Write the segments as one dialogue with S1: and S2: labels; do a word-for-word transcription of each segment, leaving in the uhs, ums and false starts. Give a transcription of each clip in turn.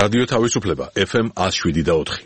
S1: რადიო თავისუფლება ეფ ემ one oh seven და four.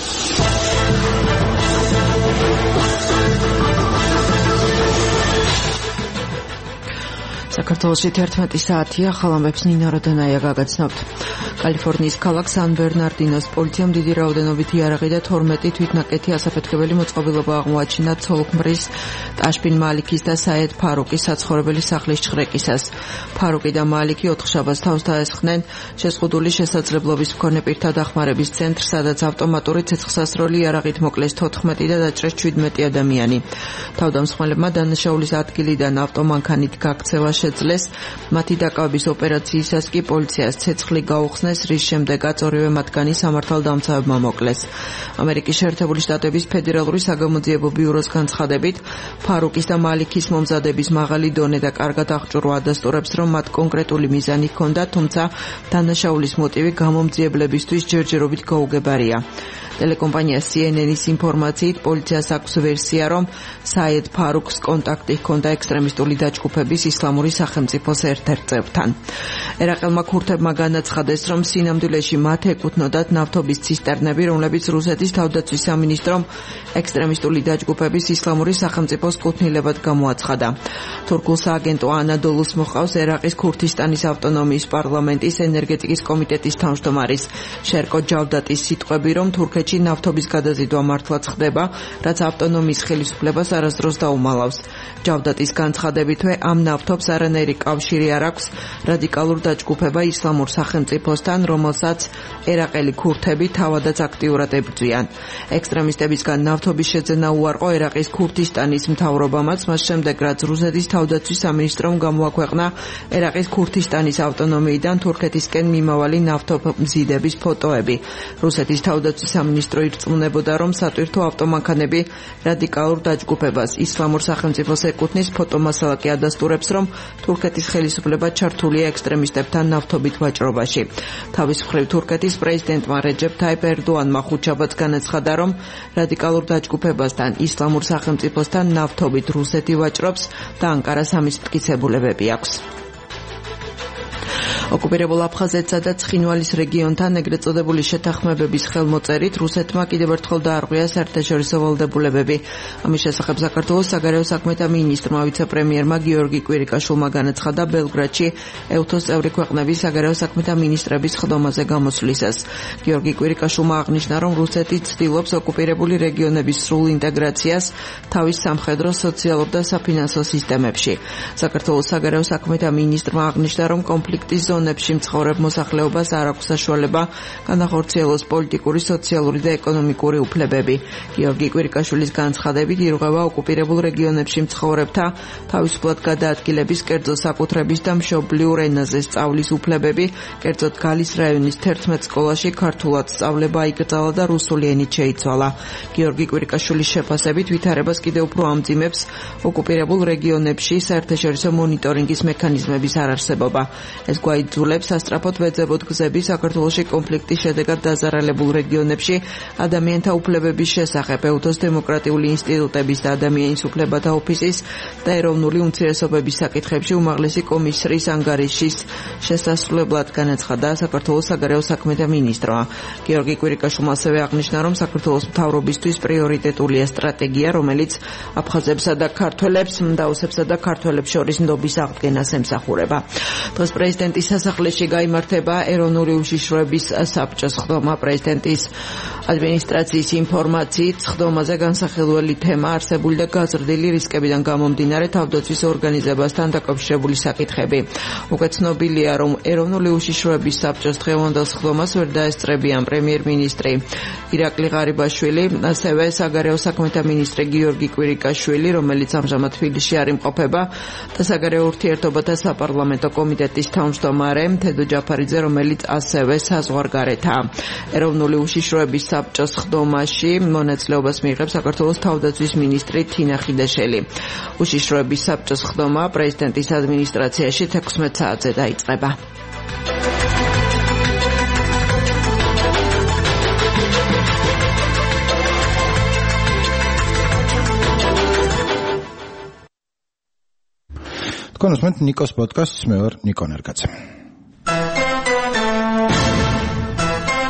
S2: საქართველოში თერთმეტი საათია, ხალამებს ნინა როდანაია გაგაცნობთ. კალიფორნიის ქალაქ სან ბერნარდინოს პოლიციამ დიდი რაოდენობით იარაღი და თორმეტი თვითნაკეთი ასაფეთქებელი მოწყობილობა აღმოაჩინა ცოლქმრის, ტაშბინ მალიქის და საედ ფარუკის საცხოვრებელი სახლის ჩხრეკისას. ფარუკი და მალიქი ოთხშაბათს თავს დაესხნენ შეზღუდული შესაძლებლობის მქონე პირთა დახმარების ცენტრს, სადაც ავტომატური ცეცხლსასროლი იარაღით მოკლეს თოთხმეტი და დაჭრეს შვიდმეტი ადამიანი. თავდამსხმელებმა დანაშაულის ადგილიდან ავტომანქანით გაქცევა შეძლეს. მათი დაკავების ოპერაციისას კი პოლიციას ცეცხლი გაუხსნეს, რის შემდეგაც ორივე მათგანი სამართალდამცავებმა მოკლეს. ამერიკის შეერთებული შტატების ფედერალური საგამოძიებო ბიუროს განცხადებით, ფარუკის და მალიქის მომზადების მაღალი დონე და კარგად აღჭურვა ადასტურებს, რომ მათ კონკრეტული მიზანი ჰქონდა, თუმცა დანაშაულის მოტივი გამომძიებლებისთვის ჯერჯერობით გაუგებარია. ტელეკომპანია სი ენ ენის ინფორმაციით, პოლიციას აქვს ვერსია, რომ საედ ფარუკს კონტაქტი ჰქონდა ექსტრემისტული დაჯგუფების ისლამური სახელმწიფოს ერთ-ერთ წევრთან. ერაყელმა ქურთებმა განაცხადეს, რომ სინამდვილეში მათ ეკუთვნოდათ ნავთობის ცისტერნები, რომლებიც რუსეთის თავდაცვის სამინისტრომ ექსტრემისტული დაჯგუფების ისლამური სახელმწიფოს კუთვნილებად გამოაცხადა. თურქულ სააგენტო ანადოლუს მოჰყავს ერაყის ქურთისტანის ავტონომიის პარლამენტის ენერგეტიკის კომიტეტის თავმჯდომარის შერკო ჯავდატის სიტყვები, რომ თურქეთში ნავთობის გადაზიდვა მართლაც ხდება, რაც ავტონომიის ხელისუფლებას არასდროს დაუმალავს. ჯავდატის განცხადებითვე, ამ ნავთობს არანაირი კავშირი არ აქვს რადიკალურ დაჯგუფება ისლამურ სახელმწიფოსთან, რომელსაც ერაყელი ქურთები თავადაც აქტიურად ებრძვიან. ექსტრემისტებისგან ნავთობის შეძენა უარყო ერაყის ქურთისტანის მთავრობამაც, მას შემდეგ რაც რუსეთის თავდაცვის სამინისტრომ გამოაქვეყნა ერაყის ქურთისტანის ავტონომიიდან თურქეთისკენ მიმავალი ნავთობმზიდების ფოტოები. რუსეთის თავდაცვის სამინისტრო ირწმუნებოდა, რომ სატვირთო ავტომანქანები რადიკალურ დაჯგუფებას ისლამურ სახელმწიფოს ეკუთვნის. ფოტომასალა კი ადასტურებს, რომ თურქეთის ხელისუფლება ჩართულია ექსტრემისტებთან ნავთობით ვაჭრობაში. თავის მხრივ თურქეთის პრეზიდენტმა რეჯეფ თაიპ ერდოანმა ხუთშაბათს განაცხადა, რომ რადიკალურ დაჯგუფებასთან ისლამურ სახელმწიფოსთან ნავთობით რუსეთი ვაჭრობს და ანკარას ამის მტკიცებულებები აქვს. ოკუპირებულ აფხაზეთსა და ცხინვალის რეგიონთან ეგრეთ წოდებული შეთანხმებების ხელმოწერით რუსეთმა კიდევ ერთხელ დაარღვია საერთაშორისო ვალდებულებები. ამის შესახებ საქართველოს საგარეო საქმეთა მინისტრმა ვიცე-პრემიერმა გიორგი კვირიკაშვილმა განაცხადა ბელგრადში ევთოს წევრი ქვეყნების საგარეო საქმეთა მინისტრების ხდომაზე გამოსვლისას. გიორგი კვირიკაშვილმა აღნიშნა, რომ რუსეთი ცდილობს ოკუპირებული რეგიონების სრულ ინტეგრაციას თავის სამხედრო, სოციალურ და საფინანსო სისტემებში. საქართველოს საგარეო საქმეთა მინისტრმა აღნიშნა, რომ კონფლიქტის ზონებში მცხოვრებ მოსახლეობას არ აქვს საშუალება განახორციელოს პოლიტიკური, სოციალური და ეკონომიკური უფლებები. გიორგი კვირიკაშვილის განცხადებით, ირღვევა ოკუპირებულ რეგიონებში მცხოვრებთა თავისუფლად გადაადგილების, კერძო საკუთრების და მშობლიურ ენაზე სწავლის უფლებები. კერძოდ გალის რაიონის თერთმეტ სკოლაში ქართულად სწავლება აიკრძალა და რუსული ენით შეიცვალა. გიორგი კვირიკაშვილის შეფასებით, ვითარებას კიდევ უფრო ამძიმებს ოკუპირებულ რეგიონებში საერთაშორისო მონიტორინგის მექანიზმების არარსებობა. ეს გვაიძულებს სასწრაფოდ ვეძებოთ გზები საქართველოში კონფლიქტის შედეგად დაზარალებულ რეგიონებში ადამიანთა უფლებების შესახებ ევთოს დემოკრატიული ინსტიტუტების და ადამიანის უფლებათა ოფისის და ეროვნული უმცირესობების საკითხებში უმაღლესი კომისრის ანგარიშის შესასრულებლად განაცხადა საქართველოს საგარეო საქმეთა მინისტრმა. გიორგი კვირიკაშვილმა ასევე აღნიშნა, რომ საქართველოს მთავრობისთვის პრიორიტეტულია სტრატეგია, რომელიც აფხაზებსა და ქართველებს, მდაოსებსა და ქართველებს შორის ნდობის აღდგენას ემსახურება. დღეს პრეზიდენტის სასახლეში გაიმართება ეროვნული უშიშროების საბჭოს ხდომა. პრეზიდენტის ადმინისტრაციის ინფორმაციით, ხდომაზე განსახილველი თემა არსებული და გაზრდილი რისკებიდან გამომდინარე თავდაცვის ორგანიზებასთან დაკავშირებული საკითხები. უკვე ცნობილია, რომ ეროვნული უშიშროების საბჭოს დღევანდელ ხდომას ვერ დაესწრებიან პრემიერ-მინისტრი ირაკლი ღარიბაშვილი, ასევე საგარეო საქმეთა მინისტრი გიორგი კვირიკაშვილი, რომელიც ამჟამად თბილისში არ იმყოფება, და საგარეო ურთიერთობათა საპარლამენტო კომიტეტის თავმჯდომარე თედო ჯაფარიძე, რომელიც ასევე საზღვარგარეთაა. ეროვნული უშიშროების საბჭოს ხდომაში მონაწილეობას მიიღებს საქართველოს თავდაცვის მინისტრი თინა ხიდაშელი. უშიშროების საბჭოს ხდომა პრეზიდენტის ადმინისტრაციაში თექვსმეტ საათზე დაიწყება.
S3: თქვენ უსმენთ ნიკოს პოდკასტს, მე ვარ ნიკო ნერგაძე.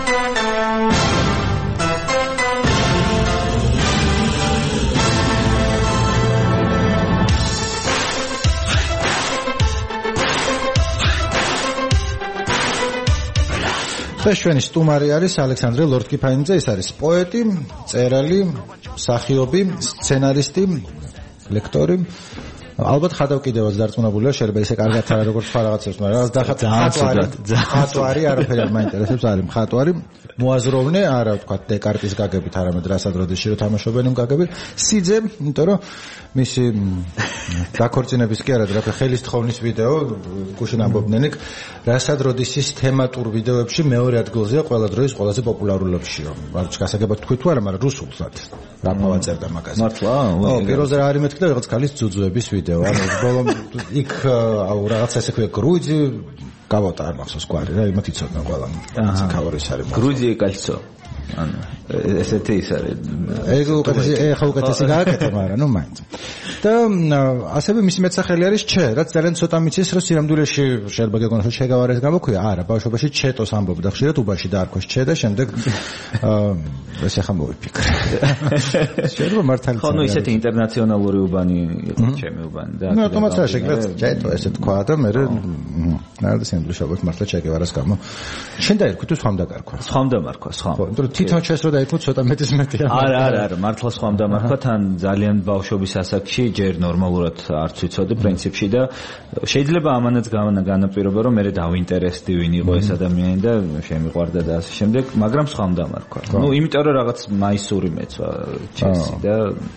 S3: დღეს ჩვენი სტუმარი არის ალექსანდრე ლორთქიფანიძე, ის არის პოეტი, მწერალი, მსახიობი, სცენარისტი, ლექტორი. ალბათ ხადავკიდევაც დარწმუნებულია, შეიძლება ისე კარგად არა როგორც სხვა რაღაცებს, მაგრამ რაღაც დახატვარი, ხატვარი არაფერი არ მაინტერესებს, არის მხატვარი, მოაზროვნე, არა ვთქვა დეკარტის გაგებით, არამედ რასად როდეში რო თამაშობენ იმ გაგებით. სიძე, იმიტომ რომ მისი დაქორწინების კი არა, რა ხელის თხოვნის ვიდეო, გუშინ ამბობდნენ იქ, რასად როდეშის თემატურ ვიდეოებში მეორე ადგილზეა ყველა დროის ყველაზე პოპულარულებში, რომ არც გასაგებად თქვი თუ არა, მაგრამ რუსულსაც რა მოვაწერდა მაგაზე.
S4: მართლა?
S3: ო, პიროზე რა არის მეთქი და რაღაც ქალის ძუძუების ვიდეო, ანუ ბოლომ იქ აუ რაღაც ესე ქვია გრუიძი გავატა არ მახსოვს გვარი რა, იმათ იცოდნენ ყველამ. ქავრის არის.
S4: გრუიძი კალცო. ანუ ესეთი ის არის.
S3: ეგ უკეთესი, ეხა უკეთესი გააკეთა, მაგრამ ნუ მაინც. და ასევე მისი მეტსახელი არის ჩე, რაც ძალიან ცოტა მიცის, რომ სიამდვილეში შეიძლება გეგონოს რომ შეგავარეს გამოქვია, არა, ბავშვობაში ჩეტოს ამბობდა ხშირად უბაში დაარქვეს ჩე და შემდეგ ეს ახლა მოვიფიქრე. შეიძლება მართალი.
S4: ხო, ნუ ისეთი ინტერნაციონალური უბანი იყო ჩემი უბანი და.
S3: ნუ ავტომატურად შეგდათ ჩეტო ესე თქვა და მე რა სიამდვილეში მართლა ჩეგევარას გამო. შენ დაერქვი თუ სხვამ დაგარქვა?
S4: სხვამ დამარქვა, სხვა.
S3: ხო, იმიტომ რომ თვითონ ჩეს რო დაერქვი ცოტა მეტის მეტია.
S4: არა, არა, არა, მართლა სხვამ დამარქვა, თან ძალიან ბავშვობის ასაკში ჯერ ნორმალურად არც ვიცოდი პრინციპში და შეიძლება ამანაც განაპირობა რომ მე დავინტერესდი ვინ იყო ეს ადამიანი და შემიყვარდა და ასე შემდეგ, მაგრამ სხვამ დამარქვა. ნუ იმიტომ რომ რაღაც მაისური მეცვა ჩესი და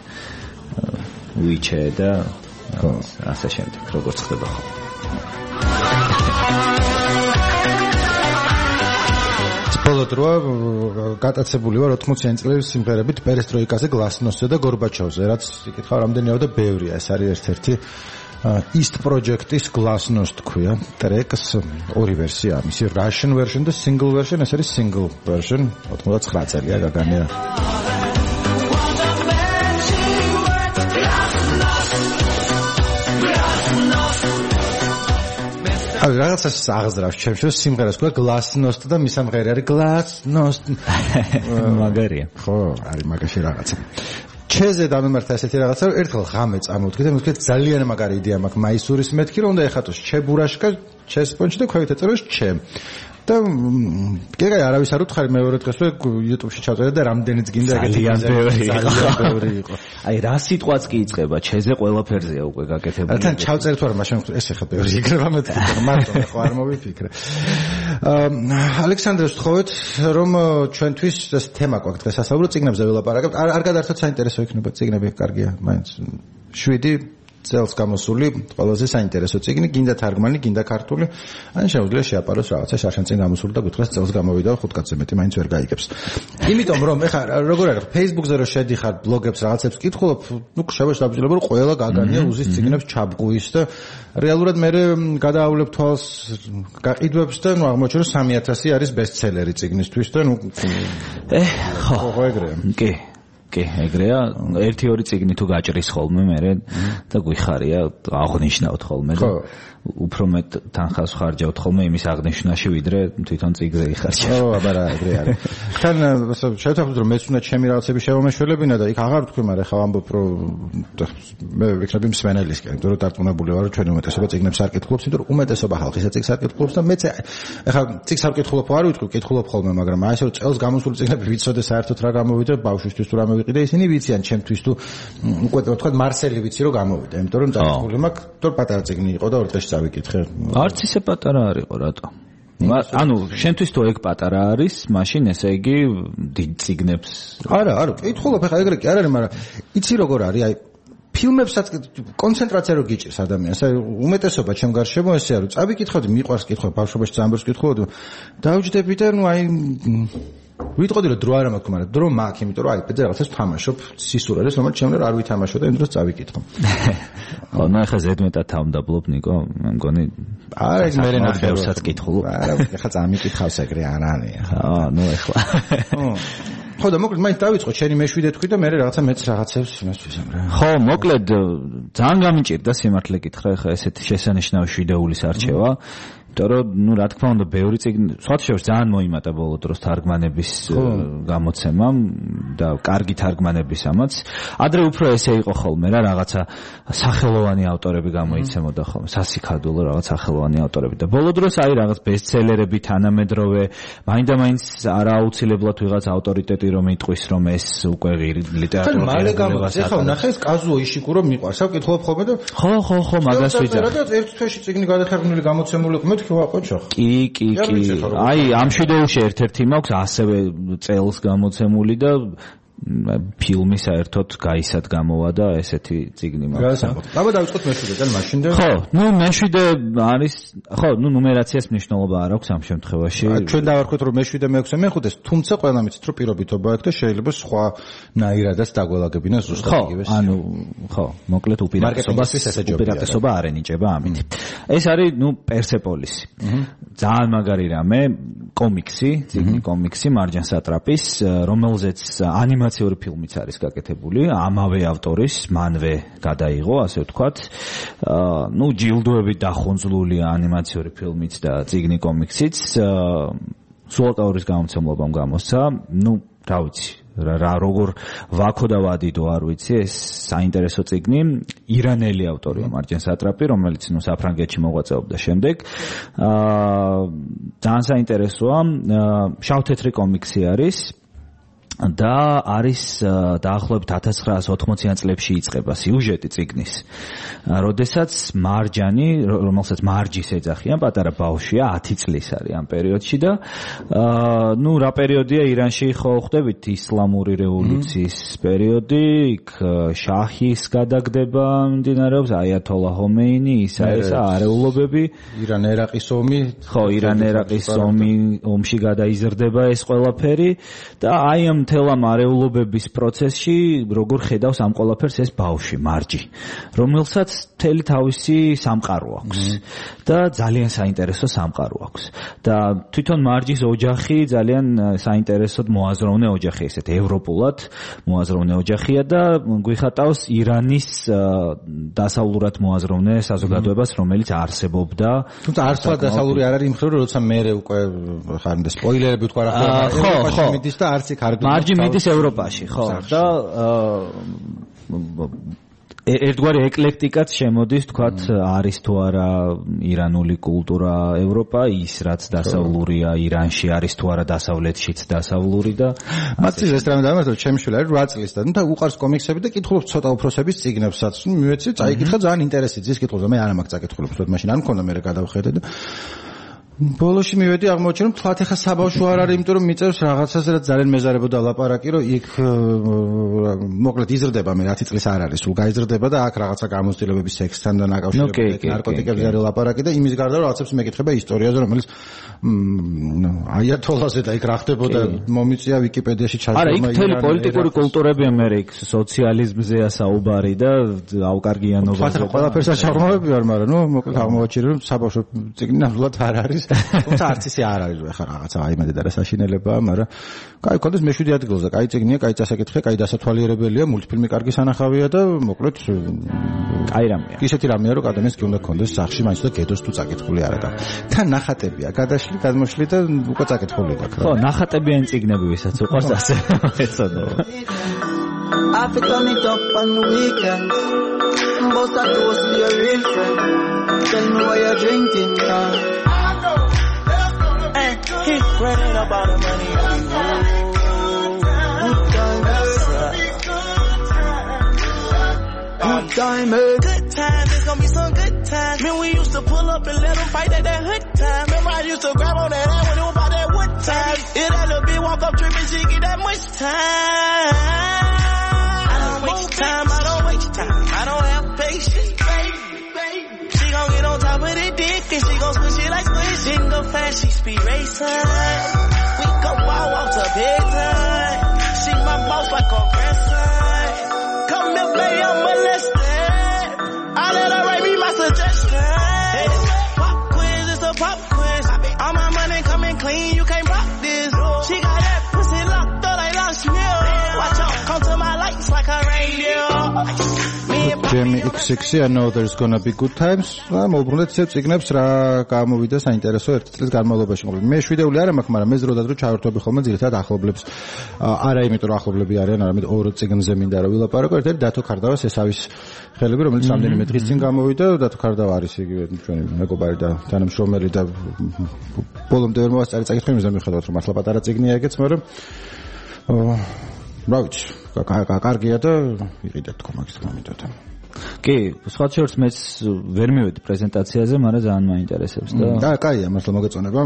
S4: ვიჩე და ასე შემდეგ, როგორც ხდება ხო.
S3: ბოლო დროა გატაცებული ვარ ოთხმოციანი წლების სიმღერებით პერესტროიკაზე, გლასნოსზე და გორბაჩოვზე, რაც იკითხავ რამდენია და ბევრია. ეს არის ერთ-ერთი East Project-ის Glasnost თქვია ტრეკს, ორი ვერსია, მისი Russian version და single version, ეს არის single version, ოთხმოცდათცხრა წელია გაგანია. აი რაღაცას აღზრავს ჩემს შორის სიმღერას თქვა Glasnost და მისამღერე არის Glasnost.
S4: მაგარია.
S3: ხო, არის მაგაში რაღაცა. ჩეზე დამემართა ესეთი რაღაცა, რომ ერთხელ ღამე წამოვდგე და მეთქე ძალიან მაგარი იდეა მაქვს მაისურის მეთქი, რომ უნდა ეხატოს ჩებურაშკა, ჩესპონჩი და ქვევით ეწეროს ჩე. და კერა არავის არ უთხარი მეორე დღეს რომ YouTube-ში ჩავწერე და რამდენიც გინდა ეგეთი ძალიან ბევრი იყო.
S4: აი რა სიტყვაც კი იწყება ჩეზე ყველაფერზეა უკვე გაკეთებული.
S3: თან ჩავწერე თუ არა მაშინ ეს ახლა ბევრი იქნება მეთქი, მარტო ხო არ მოვიფიქრე. ალექსანდრეს ვთხოვეთ რომ ჩვენთვის ეს თემა გვაქვს დღეს ასაუბრო წიგნებზე ველაპარაკებთ. არ არ გადაერთოთ საინტერესო იქნება წიგნები, კარგია, მაინც შვიდი წელს გამოსული ყველაზე საინტერესო წიგნი, გინდა თარგმანი, გინდა ქართული, ან შეუძლია შეაპაროს რაღაცა შარშან წინ გამოსული და გითხრას წელს გამოვიდა ხუთ კაცზე მეტი მაინც ვერ გაიგებს. იმიტომ რომ ეხლა როგორ არის Facebook-ზე რომ შედიხარ ბლოგებს რაღაცებს კითხულობ, ნუ შევაშლაბიჯლებ რომ ყველა გაგანია უზის წიგნებს ჩაბყვის და რეალურად მე გადაავლებ თვალს გაყიდვებს და ნუ აღმოჩნდა რომ სამი ათასი არის ბესტსელერი წიგნისთვის და ნუ
S4: ე ხო
S3: ხო ეგრეა.
S4: კი კი, ეგრეა, ერთი ორი წიგნი თუ გაჭრის ხოლმე მე და გვიხარია აღნიშნავთ ხოლმე და უფრო მეტ თანხას ხარჯავთ ხოლმე იმის აღნიშვნაში ვიდრე თვითონ წიგნზე იხარჯა.
S3: ო, აბა რა, ეგრე არის. თან შევთანხმდით რომ მეც უნდა ჩემი რაღაცები შევამეშველებინა და იქ აღარ ვთქვი, მაგრამ ხა ვამბობ რომ მე ვიქნები მსმენელისკენ, იმიტომ რომ დარწმუნებული ვარ რომ ჩვენი უმეტესობა წიგნებს არ კითხულობს, იმიტომ რომ უმეტესობა ხალხისა წიგნს არ კითხულობს და მეც ეხა წიგნს არ კითხულობ, არ ვიტყვი, კითხულობ ხოლმე, მაგრამ აი ესე რომ წელს გამოსული წიგნები ვიცოდე საერთოდ რა გამოვიდა, ბავშვისთვის თუ რა მოვიყიდა, ისინი ვიციან ჩემთვის თუ უკვე თქვა მარსელი ვიცი რომ გამოვიდა, იმიტომ რომ დაკითხული მაქვს, თორ პატარა წიგნი იყო და ორ დღეში წავიკითხე.
S4: არც ისე პატარა არ იყო, რატო? ანუ შენთვის თუ ეგ პატარა არის, მაშინ ესე იგი დიდ წიგნებს.
S3: არა, არა, კითხულობ, ეხლა ეგრე კი არ არის, მაგრამ იცი როგორ არის, აი ფილმებსაც კონცენტრაცია რო გიჭირს ადამიანს, აი უმეტესობა ჩემ გარშემო ესეა, რომ წავიკითხავდი, მიყვარს კითხვა, ბავშვობაში ძალიან ბევრს კითხულობდი, დავჯდები და ნუ აი ვიტყოდი რომ დრო არ მაქვს, მაგრამ დრო მაქვს, იმიტომ რომ iPad-ზე რაღაცას ვთამაშობ, სისურელეს, რომელიც ჩემ არ ვითამაშო და იმ დროს წავიკითხო.
S4: ხო, ნუ ახლა ზედმეტად თავმდაბლობ, ნიკო, მე მგონი
S3: არა, ეგ მე
S4: ნახევსაც კითხულობ.
S3: არა, ახლა წამიკითხავს ეგრე არანია.
S4: აა, ნუ ახლა.
S3: ხო და მოკლედ მაინც დავიწყო, შენი მეშვიდე თქვი და მე რაღაცა მეც რაღაცებს იმასთვის ამრა.
S4: ხო, მოკლედ ძალიან გამიჭირდა სიმართლე გითხრა, ახლა ესეთი შესანიშნავი შვიდეულის არჩევა. Торо, ну, რა თქმა უნდა, ბევრი წიგნი, სხვა შორის ძალიან მოიმატა ბოლო დროს თარგმანების გამოცემამ და კარგი თარგმანებისამაც. ადრე უფრო ესე იყო ხოლმე რა, რაღაცა სახელოვანი ავტორები გამოიცემოდა ხოლმე, სასიქადულო რაღაც სახელოვანი ავტორები და ბოლო დროს აი რაღაც ბესტსელერები თანამედროვე, მაინდა-მაინც არა აუცილებლად ვიღაც ავტორიტეტი რომ იტყვის რომ ეს უკვე ლიტერატურა
S3: მალე გამოდის. ეხლა ნახე ეს კაზუო იშიკურო მიყვარს, ვკითხულობ ხოლმე და
S4: ხო, ხო, ხო, მაგას ვიძახი.
S3: და ერთ თვეში წიგნი გადათარგმნილი გამოცემული იყო, მეთქი ვაყოჩო.
S4: კი, კი, კი. აი, ამ შვიდეულში ერთ-ერთი მაქვს ასევე წელს გამოცემული და ფილმი საერთოდ გაისად გამოვა და ესეთი წიგნი მაქვს.
S3: აბა დავიწყოთ მეშვიდე და მაშინ და
S4: ხო, ნუ მეშვიდე არის, ხო, ნუ ნუმერაციას მნიშვნელობა არ აქვს ამ შემთხვევაში.
S3: ჩვენ დავარქვით რომ მეშვიდე მეექვსე მეხუთეს, თუმცა ყველა მიცით რომ პირობითობა აქვს და შეიძლება სხვა ნაირადაც დაგველაგებინოს ზუსტად იგივეს.
S4: ანუ ხო, მოკლედ უპირატესობა არ ენიჭება ამით. ეს არის ნუ პერსეპოლისი. ძალიან მაგარი რამე, კომიქსი, წიგნი კომიქსი მარჯან სატრაპის, რომელზეც ანიმაციური ფილმიც არის გაკეთებული, ამავე ავტორის, მანვე გადაიღო, ასე ვთქვათ. აა, ნუ ჯილდოებით დახუნძლულია ანიმაციური ფილმიც და წიგნი კომიქსიც. სულაკაურის გამოცემლობამ გამოსცა, ნუ, რა ვიცი, რა როგორ ვაქო და ვადიდო არ ვიცი, ეს საინტერესო წიგნი, ირანელი ავტორია მარჯან სატრაპი, რომელიც ნუ საფრანგეთში მოღვაწეობდა შემდეგ. აა, ძალიან საინტერესოა, შავ-თეთრი კომიქსი არის. და არის დაახლოებით ათას ცხრაასი ოთხმოციან წლებში იწყება სიუჟეტი წიგნის. როდესაც მარჯანი, რომელსაც მარჯის ეძახიან, პატარა ბავშვია, ათი წლის არის ამ პერიოდში და აა ნუ რა პერიოდია ირანში ხო ხვდებით ისლამური რევოლუციის პერიოდი, იქ შაჰის გადაგდება მიმდინარეობს, აიათოლა ხომეინი, ისა ესა არეულობები,
S3: ირან-ერაყის ომი,
S4: ხო, ირან-ერაყის ომი, ომში გადაიზრდება ეს ყველაფერი და აი ამ მთელ ამ არეულობების პროცესში როგორ ხედავს ამ ყველაფერს ეს ბავშვი მარჯი, რომელსაც მთელი თავისი სამყარო აქვს და ძალიან საინტერესო სამყარო აქვს და თვითონ მარჯის ოჯახი ძალიან საინტერესოდ მოაზროვნე ოჯახი, ესეთ ევროპულად მოაზროვნე ოჯახია და გვიხატავს ირანის დასავლურად მოაზროვნე საზოგადოებას, რომელიც არსებობდა.
S3: თუმცა არცად დასავლური არ არის იმ ხრივ, როცა მე უკვე ხარ და სპოილერები ვთქვა რა ხო მიდის და არც იქ არ
S4: მარჯი მიდის ევროპაში, ხო, და ერთგვარი ეკლექტიკაც შემოდის, თქვათ, არის თუ არა ირანული კულტურა ევროპა, ის რაც დასავლურია ირანში, არის თუ არა დასავლეთშიც დასავლური და
S3: მათთვის ეს რამე დამარცხდა, ჩემი შვილი არის რვა წლის და ნუ უყარს კომიქსები და კითხულობს ცოტა უფროსების წიგნებსაც. ნუ მივეცი, წაიკითხა ძალიან ინტერესით ზის კითხულობს, მე არ მაქვს წაკითხულობს, თორემ მაშინ არ მქონდა მე გადავხედე და ბოლოში მივედი აღმოჩენ რომ თვათ ახლა საბავშვო არ არის, იმიტომ რომ მიწერს რაღაცას, რაც ძალიან მეზარებოდა ლაპარაკი, რომ იქ მოკლედ იზრდება, მე ათი წლის არ არის, სულ გაიზრდება და აქ რაღაცა გამოცდილებები სექსთან და ნაკავშირებით ნარკოტიკებზე არის ლაპარაკი და იმის გარდა რომ რაღაცებს მეკითხება ისტორიაზე, რომელიც აიათოლაზე და იქ რა ხდებოდა მომიწია ვიკიპედიაში ჩაჭრა.
S4: არა, იქ მთელი პოლიტიკური კულტურები მე იქ სოციალიზმზეა საუბარი და აუკარგიანობაზე.
S3: თვათ ყველაფერს აღშავმები არ, მაგრამ ნუ მოკლედ აღმოაჩინე რომ საბავშვო წიგნი ნამდვილად არ არის. თუმცა არც ისე არ არის ახლა რაღაცა აიმედი და რა საშინელებაა, მაგრამ კაი, კონდეს მეშვიდე ადგილზე, კაი წიგნია, კაი წასაკითხია, კაი დასათვალიერებელია, მულტფილმი კარგი სანახავია და მოკლედ
S4: კაი რამეა.
S3: ისეთი რამეა, რომ ადამიანს კი უნდა კონდეს სახში, მაინც და გედოს თუ წაკითხული არა და თან ნახატებია, გადაშლი, გადმოშლი და უკვე წაკითხული აქვს.
S4: ხო, ნახატებიანი წიგნები ვისაც უყვარს ასე ეცოდო.
S5: I fit on it up on the weekend. Most of those be a real friend. Tell me why you're drinking now. Hey, he's running about the money. Good time, good time. It's gonna be some good time. Man, we used to pull up and let them fight at that hood time. Remember I used to grab on that ass when it was about that wood time. It had a big walk up trip and she get that much time. I don't waste time, I don't waste time. I don't have patience. She gon' get on top of the dick and she gon' switch it like switch. She can go fast, she speed racing. We go wild off to bedtime. She my boss like a grandson. Come here, baby, I'm molested. I let her write me my suggestion. Hey, pop quiz, it's a pop quiz. All my money coming clean, you can't rock this. She got that pussy locked up like lost milk. Watch out, come to my lights like a reindeer. Me and
S3: Jamie X X I know there's gonna be good times. მოუბრუნდეთ ისევ წიგნებს რა გამოვიდა საინტერესო ერთ წლის განმავლობაში. მე შვიდეული არ მაქვს, მაგრამ მე ზროდადრო ჩავერთვები ხოლმე ძირითადად ახლობლებს. არა იმიტომ რომ ახლობლები არიან, არამედ ორ წიგნზე მინდა რა ვილაპარაკო. ერთ-ერთი დათო ქარდავას ესავის ხელები, რომელიც რამდენიმე დღის წინ გამოვიდა. დათო ქარდავა არის იგივე ჩვენი მეგობარი და თანამშრომელი და ბოლომდე ვერ მოვასწარი წაკითხი, იმის მიხედავთ რომ მართლა პატარა წიგნია ეგეც, მაგრამ რა ვიცი, კარგია და იყიდეთ თქო მაგის მომიდოდა.
S4: კი, სხვა შორს მეც ვერ მივედი პრეზენტაციაზე, მაგრამ ძალიან მაინტერესებს და
S3: და კაია, მართლა მოგეწონება.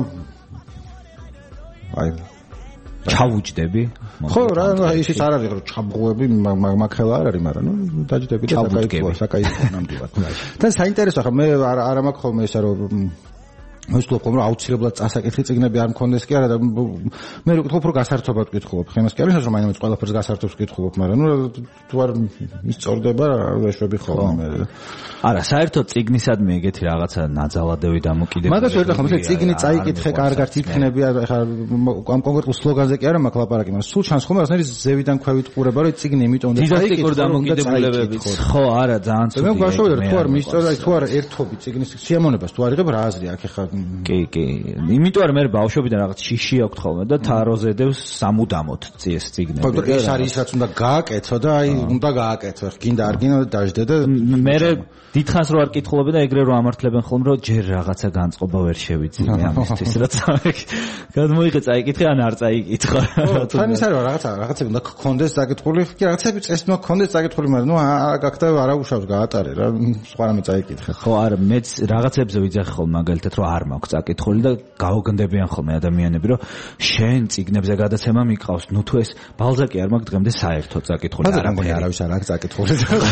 S3: აი
S4: ჩავუჯდები?
S3: ხო, რა, ისიც არ არის რომ ჩაბღუები, მაგხელა არ არის, მაგრამ ნუ დაჯდები და საკაიფოა, საკაიფოა ნამდვილად. და საინტერესო ხა მე არ არ მაქვს ხოლმე ესა რომ მოსულობ რომ აუცილებლად წასაკითხი წიგნები არ მქონდეს კი არა და მე რო ვკითხულობ რომ გასართობად ვკითხულობ ხემას კი არის რომ მაინც ყველაფერს გასართობს ვკითხულობ მაგრამ ნუ თუ არ ისწორდება რა შვები ხოლმე
S4: არა საერთოდ წიგნისადმი ეგეთი რაღაცა ნაძალადევი დამოკიდებული
S3: მაგას ვერ დახომ ეს წიგნი წაიკითხე კარგად იქნები ხა ამ კონკრეტულ სლოგანზე კი არა მაქვს ლაპარაკი მაგრამ სულ ჩანს ხოლმე რაღაცნაირი ზევიდან ქვევით ყურება რომ წიგნი იმიტომ და
S4: დიდაქტიკურ დამოკიდებულებებით ხო არა ძალიან ცუდი
S3: მე გვაშოვე თუ არ მისწორა თუ არ ერთობი წიგნის სიამოვნებას თუ არ იღებ რა აზრი აქ ხა
S4: კი, კი. იმიტომ რომ მე ბავშვობიდან რაღაც შიში აქვს ხოლმე და თაროზე დევს სამუდამოდ წიეს წიგნები.
S3: ხო, ეს არის რაც უნდა გააკეთო და აი უნდა გააკეთო. გინდა არ გინდა დაждდე და
S4: მე დიდხანს რო არ კითხულობდი და ეგრე რო ამართლებენ ხოლმე რომ ჯერ რაღაცა განწყობა ვერ შევიძინე ამისთვის რაც გადმოიღე წაიკითხე ან არ წაიკითხო.
S3: ხო, თან ის არის რაღაცა რაღაცები უნდა გქონდეს წაკითხული, კი რაღაცები წესით უნდა გქონდეს წაკითხული, მაგრამ ნუ აქ და არაუშავს გაატარე რა, სხვა რამე წაიკითხე.
S4: ხო, არა, მეც რაღაცებზე ვიძახი ხოლმე მაგალითად რომ არ მაქვს წაკითხული და გაუგნდებიან ხოლმე ადამიანები რომ შენ წიგნებზე გადაცემა მიყავს, ნუ თუ ეს ბალზაკი არ მაქვს დღემდე საერთოდ წაკითხული
S3: არაფერი არავის არ აქვს წაკითხული.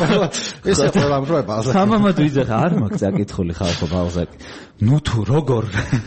S3: ესე ყველა ამბობ ბალზაკი
S4: სამამად ვიძახ არ მაქვს წაკითხული ხალხო ბალზაკი. ნუ თუ როგორ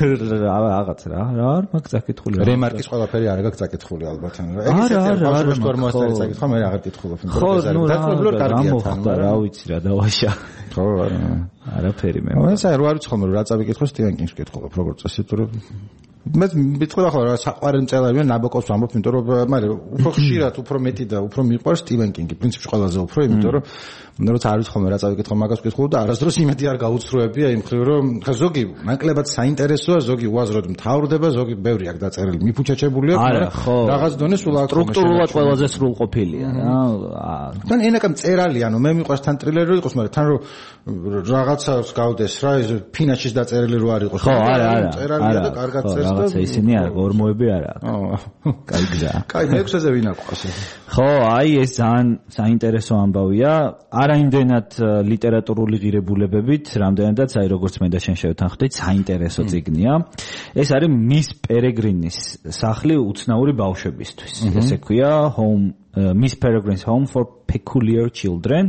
S4: რაღაც რა რა არ მაქვს წაკითხული.
S3: რემარკის ყველაფერი არ აქვს წაკითხული ალბათ. ეგეც ბავშვებს თუ არ მოასწარი წაკითხვა მე რაღაც კითხულობ.
S4: ხო, ნუ რა მოხდა რა ვიცი რა დავაშა.
S3: ხო,
S4: არაფერი მე.
S3: ეს არ არის ხოლმე რა წავიკითხო სტივენ კინგს კითხულობ როგორც წესი თუ მე მithყვა ხოლმე რა საყვარელი მწერალია ნაბოკოვს ვამბობ იმიტომ რომ მაგრამ უფრო ხშირად უფრო მეტი და უფრო მიყვარს სტივენ კინგი პრინციპში ყველაზე უფრო იმიტომ რომ როცა არის ხოლმე რა წავიკითხო მაგას ვკითხულობ და არასდროს იმედი არ გაუცრუებია იმ მხრივ რომ ხა ზოგი ნაკლებად საინტერესოა ზოგი უაზროდ მთავრდება ზოგი ბევრი აქ დაწერილი მიფუჩაჩებულია
S4: მაგრამ
S3: რაღაც დონე სულ აქ
S4: სტრუქტურულად ყველაზე სრულყოფილია რა
S3: თან ენაკამ წერალი ანუ მე მიყვარს თან ტრილერი რო იყოს მაგრამ თან რომ რაღაცას გავდეს რა ეს ფინაშის დაწერილი რო არ იყოს
S4: ხო არა არა
S3: წერალია და კარგად წერს და
S4: რაღაცა ისინი არა გორმოები არა კაი გზა
S3: კაი მეექვსეზე ვინ აყვას
S4: ხო აი ეს ძალიან საინტერესო ამბავია არაიმდენად ლიტერატურული ღირებულებებით რამდენადაც აი როგორც მე და შენ შევთანხმდით საინტერესო წიგნია ეს არის მის პერეგრინის სახლი უცნაური ბავშვებისთვის ესე ქვია home Miss Peregrine's Home for Peculiar Children,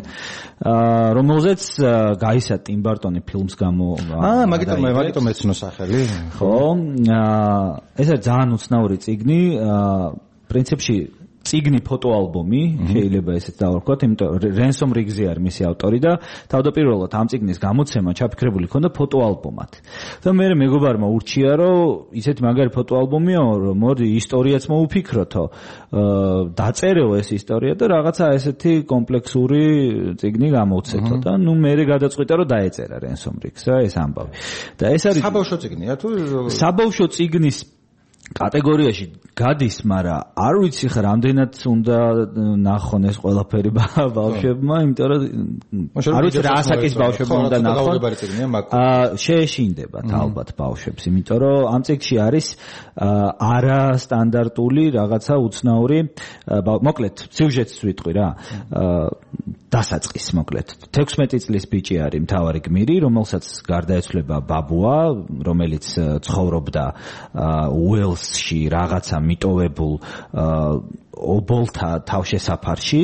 S4: რომელზეც გაისა ტიმ ბარტონი ფილმს გამო.
S3: აა, მაგიტომ მე მაგიტომ ეცნო სახელი.
S4: ხო, ეს არის ძალიან უცნაური წიგნი, პრინციპში წიგნი ფოტოალბომი, შეიძლება ესეც დავარქვათ, იმიტომ რენსომ რიგზი არის მისი ავტორი და თავდაპირველად ამ წიგნის გამოცემა ჩაფიქრებული ქონდა ფოტოალბომად. და მე მეგობარმა ურჩია, რომ ისეთი მაგარი ფოტოალბომია, რომ მოდი ისტორიაც მოუფიქროთო, დაწერეო ეს ისტორია და რაღაცა ესეთი კომპლექსური წიგნი გამოვცეთო და ნუ მე გადაწყვიტა, რომ დაეწერა რენსომ რიგზს რა ეს ამბავი. და ეს არის
S3: საბავშვო წიგნია თუ
S4: საბავშვო წიგნის კატეგორიაში გადის, მაგრამ არ ვიცი ხა რამდენად უნდა ნახონ ეს ყველაფერი ბავშვებმა, იმიტომ რომ არ ვიცი რა ასაკის ბავშვებმა უნდა ნახონ. აა შეეშინდებათ ალბათ ბავშვებს, იმიტომ რომ ამ წიგნში არის არასტანდარტული რაღაცა უცნაური, მოკლედ სიუჟეტს ვიტყვი რა. დასაწყის მოკლედ თექვსმეტი წლის ბიჭი არის მთავარი გმირი, რომელსაც გარდაეცვლება ბაბუა, რომელიც ცხოვრობდა უელსში რაღაცა მიტოვებულ ობოლთა თავშესაფარში.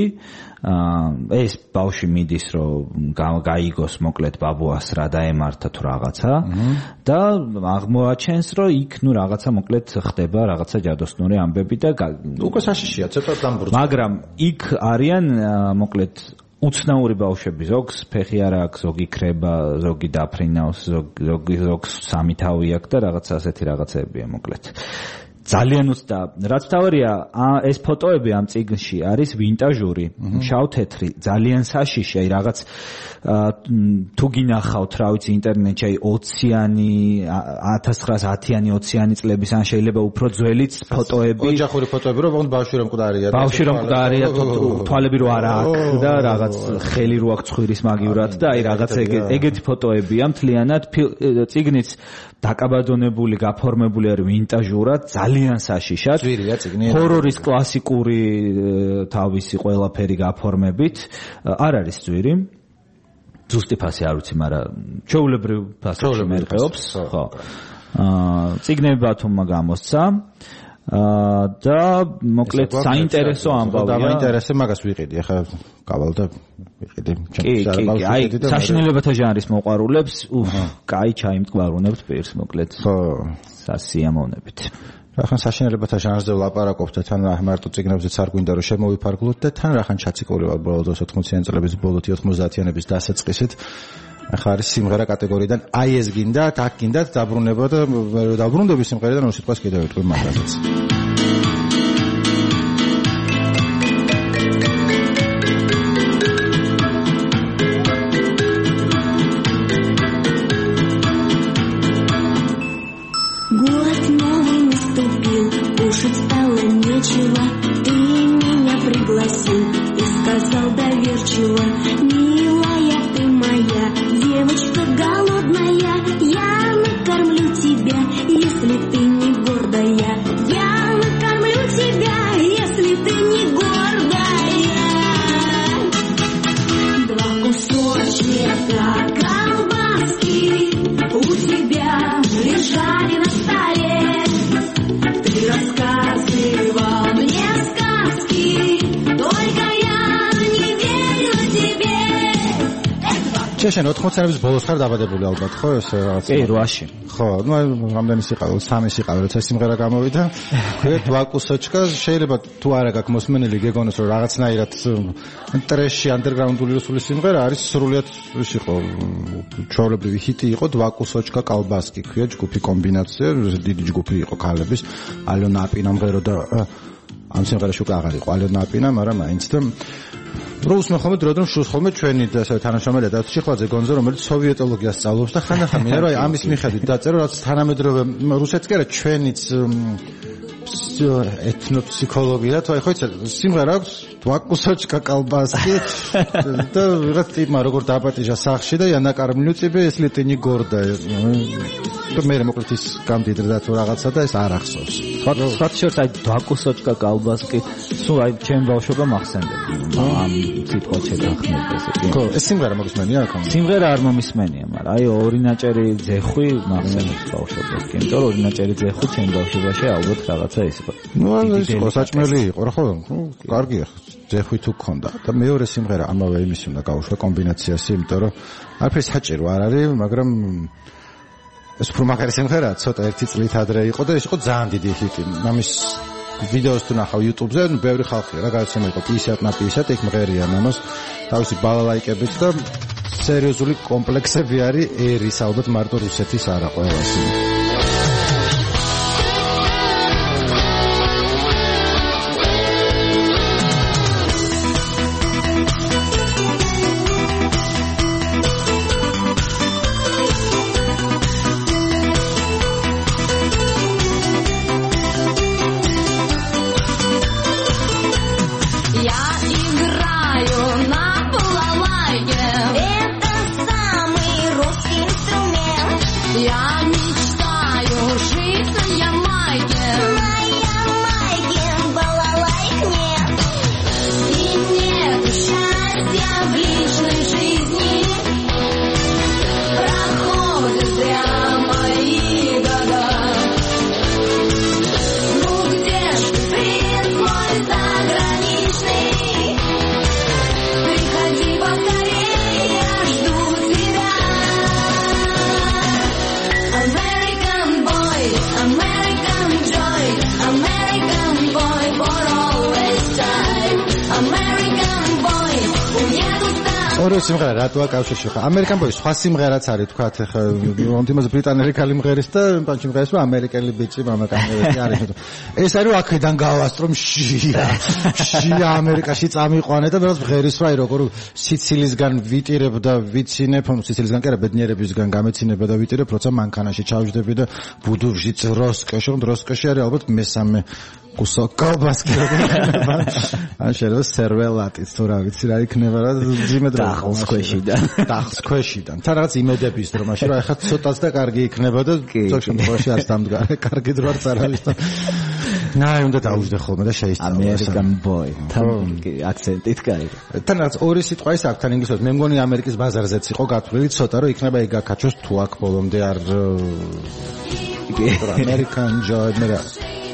S4: ეს ბავშვი მიდის რომ გაიგოს მოკლედ ბაბუას რა დაემართა თუ რაღაცა და აღმოაჩენს რომ იქ ნუ რაღაცა მოკლედ ხდება რაღაცა ჯადოსნური ამბები და
S3: უკვე საშიშია ცოტა დამბრუნდა
S4: მაგრამ იქ არიან მოკლედ უცნაური ბავშვები, ზოგს ფეხი არ აქვს, ზოგი ქრება, ზოგი დაფრინავს, ზოგი ზოგს სამი თავი აქვს და რაღაცა ასეთი რაღაცებია მოკლედ. ძალიან უცდა. რაც თავარია, ეს ფოტოები ამ წიგნში არის ვინტაჟური, შავ-თეთრი, ძალიან საშიში, აი რაღაც თუ გინახავთ, რა ვიცი, ინტერნეტში აი ოციანი, ათას ცხრაასათიანი, ოციანი წლების, ან შეიძლება უფრო ძველიც ფოტოები.
S3: ოჯახური ფოტოები, რომ ბავშვი რომ მკვდარია.
S4: ბავშვი რომ მკვდარია, თვალები რო არა აქვს და რაღაც ხელი რო აქვს ცხვირის მაგივრად და აი რაღაც ეგეთი ფოტოებია მთლიანად წიგნიც დაკაბადონებული, გაფორმებული არის ვინტაჟურად, ძალიან საშიშად.
S3: ძვირია წიგნი.
S4: ჰორორის კლასიკური თავისი ყველაფერი გაფორმებით, არ არის ძვირი. ზუსტი ფასი არ ვიცი, მაგრამ ჩვეულებრივ ფასში მერყეობს, ხო. აა წიგნები ბათუმმა გამოსცა. აა და მოკლედ საინტერესო ამბავია.
S3: და მაინტერესე მაგას ვიყიდი, ახლა გავალ და ვიყიდი.
S4: კი, კი, აი საშინელებათა ჟანრის მოყვარულებს, უფ, კაი ჩაიმტკვარუნებთ პირს, მოკლედ.
S3: ხო,
S4: სასიამოვნებით.
S3: რახან საშინელებათა ჟანრზე ვლაპარაკობთ და თან მარტო წიგნებზეც არ გვინდა რომ შემოვიფარგლოთ და თან რახან ჩაციკული ვარ ბოლო ოთხმოციანი წლების ბოლოთი ოთხმოცდაათიანების დასაწყისით. ახლა არის სიმღერა კატეგორიიდან აი ეს გინდათ, აქ გინდათ დაბრუნება და დაბრუნდები სიმღერიდან რომ სიტყვას კიდევ ვიტყვი მაგაზეც. შენ ოთხმოციანების ბოლოს ხარ დაბადებული ალბათ, ხო, ეს რაღაც.
S4: კი, რვაში.
S3: ხო, ну, რამდენი სიყავრო, სამი სიყავრო, როცა სიმღერა გამოვიდა. ქვია ვაკუსოჩკა, შეიძლება თუ არა გაქვს მოსმენელი გეგონოს, რომ რაღაცნაირად ტრეში, ანდერგრაუნდული რუსული სიმღერა არის სრულიად ის იყო, ჩვეულებრივი ჰიტი იყო, ვაკუსოჩკა კალბასკი, ქვია ჯგუფი კომბინაცია, დიდი ჯგუფი იყო ქალების, ალონა აპინა მღერო და ამ სიმღერაში უკვე აღარ იყო ალონა აპინა, მაგრამ მაინც და რუსმა ხოლმე დროდან შუს ხოლმე ჩვენი თანაშრომელი და შიხვაძე გონზო, რომელიც სოვიეტოლოგიას სწავლობს და ხანდახან მინდა რომ ამის მიხედვით დაწერო, რაც თანამედროვე რუსეთს კი არა ჩვენიც ეთნოფსიქოლოგია, თუ აი ხო იცი სიმღერა აქვს ვაკუსოჩკა კალბასკი და რაღაც ტიპმა როგორ დააპატიჟა სახში და იანა კარმლუციბე ეს ლიტინი გორდა და მე მოკლედ ის გამდიდრდა და თუ რაღაცა და ეს არ ახსოვს.
S4: სხვა შორს აი ვაკუსოჩკა კალბასკი სულ აი ჩემ ბავშვობა მახსენდება. ამ სიტყვა შეგახმებდა ესე კი.
S3: ხო, ეს სიმღერა მოგისმენია აქ?
S4: სიმღერა არ მომისმენია, მაგრამ აი ორი ნაჭერი ძეხვი მახსენებს ბავშვობას. კი, იმიტომ რომ ორი ნაჭერი ძეხვი ჩემ ბავშვობაში ალბათ რაღაცა ის იყო.
S3: ნუ ეს იყო საჭმელი იყო რა ხო? კარგია. ძეხვი თუ გქონდა და მეორე სიმღერა ამავე იმის უნდა გავუშვა კომბინაციასი, იმიტომ რომ არაფერი საჭირო არ არის, მაგრამ ეს უფრო მაგარი სიმღერაა, ცოტა ერთი წლით ადრე იყო და ეს იყო ძალიან დიდი ჰიტი. ამის ვიდეოს თუ ნახავ YouTube-ზე, ნუ ბევრი ხალხია რა გადაცემა იყო პიასდ на пятьдесят, ეგ მღერიან ამას, თავისი ბალალაიკებით და სერიოზული კომპლექსები არის ერის, ალბათ მარტო რუსეთის არა ყველასი.
S6: Я мечтаю
S3: პოპულარული სიმღერა რატოა კავშირში ხარ? ამერიკან ბოი სხვა სიმღერაც არის თქვა ხა ონტიმაზე ბრიტანელი ქალი მღერის და პანჩი მღერის რომ ამერიკელი ბიჭი მამაკაცები არის. ეს არის აქედან გავასწრო შია. შია ამერიკაში წამიყვანე და რაღაც მღერის რა როგორ სიცილისგან ვიტირებ და ვიცინებ, სიცილისგან კი არა ბედნიერებისგან გამეცინებ და ვიტირებ, როცა მანქანაში ჩავჯდები და ბუდუში დროსკეში, რომ დროსკეში არის ალბათ მესამე კუსო კალბასკი როგორ იქნება? ან შეიძლება სერველატიც თუ რა ვიცი რა იქნება რა ძიმე დრო
S4: დახს ქვეშიდან.
S3: დახს ქვეშიდან. თან რაღაც იმედების დრო მაშინ რა ეხა ცოტაც და კარგი იქნება და ზოგ შემთხვევაში არც დამდგარი კარგი დრო არც არ არის და ნაი უნდა დაუჯდე ხოლმე და შეისწავლო.
S4: American boy. თან აქცენტით კაი.
S3: თან რაც ორი სიტყვა ის აქ თან ინგლისურად მე მგონი ამერიკის ბაზარზეც იყო გათვლილი ცოტა რომ იქნება ეგ გაკაჩოს თუ აქ ბოლომდე არ American joy მე რა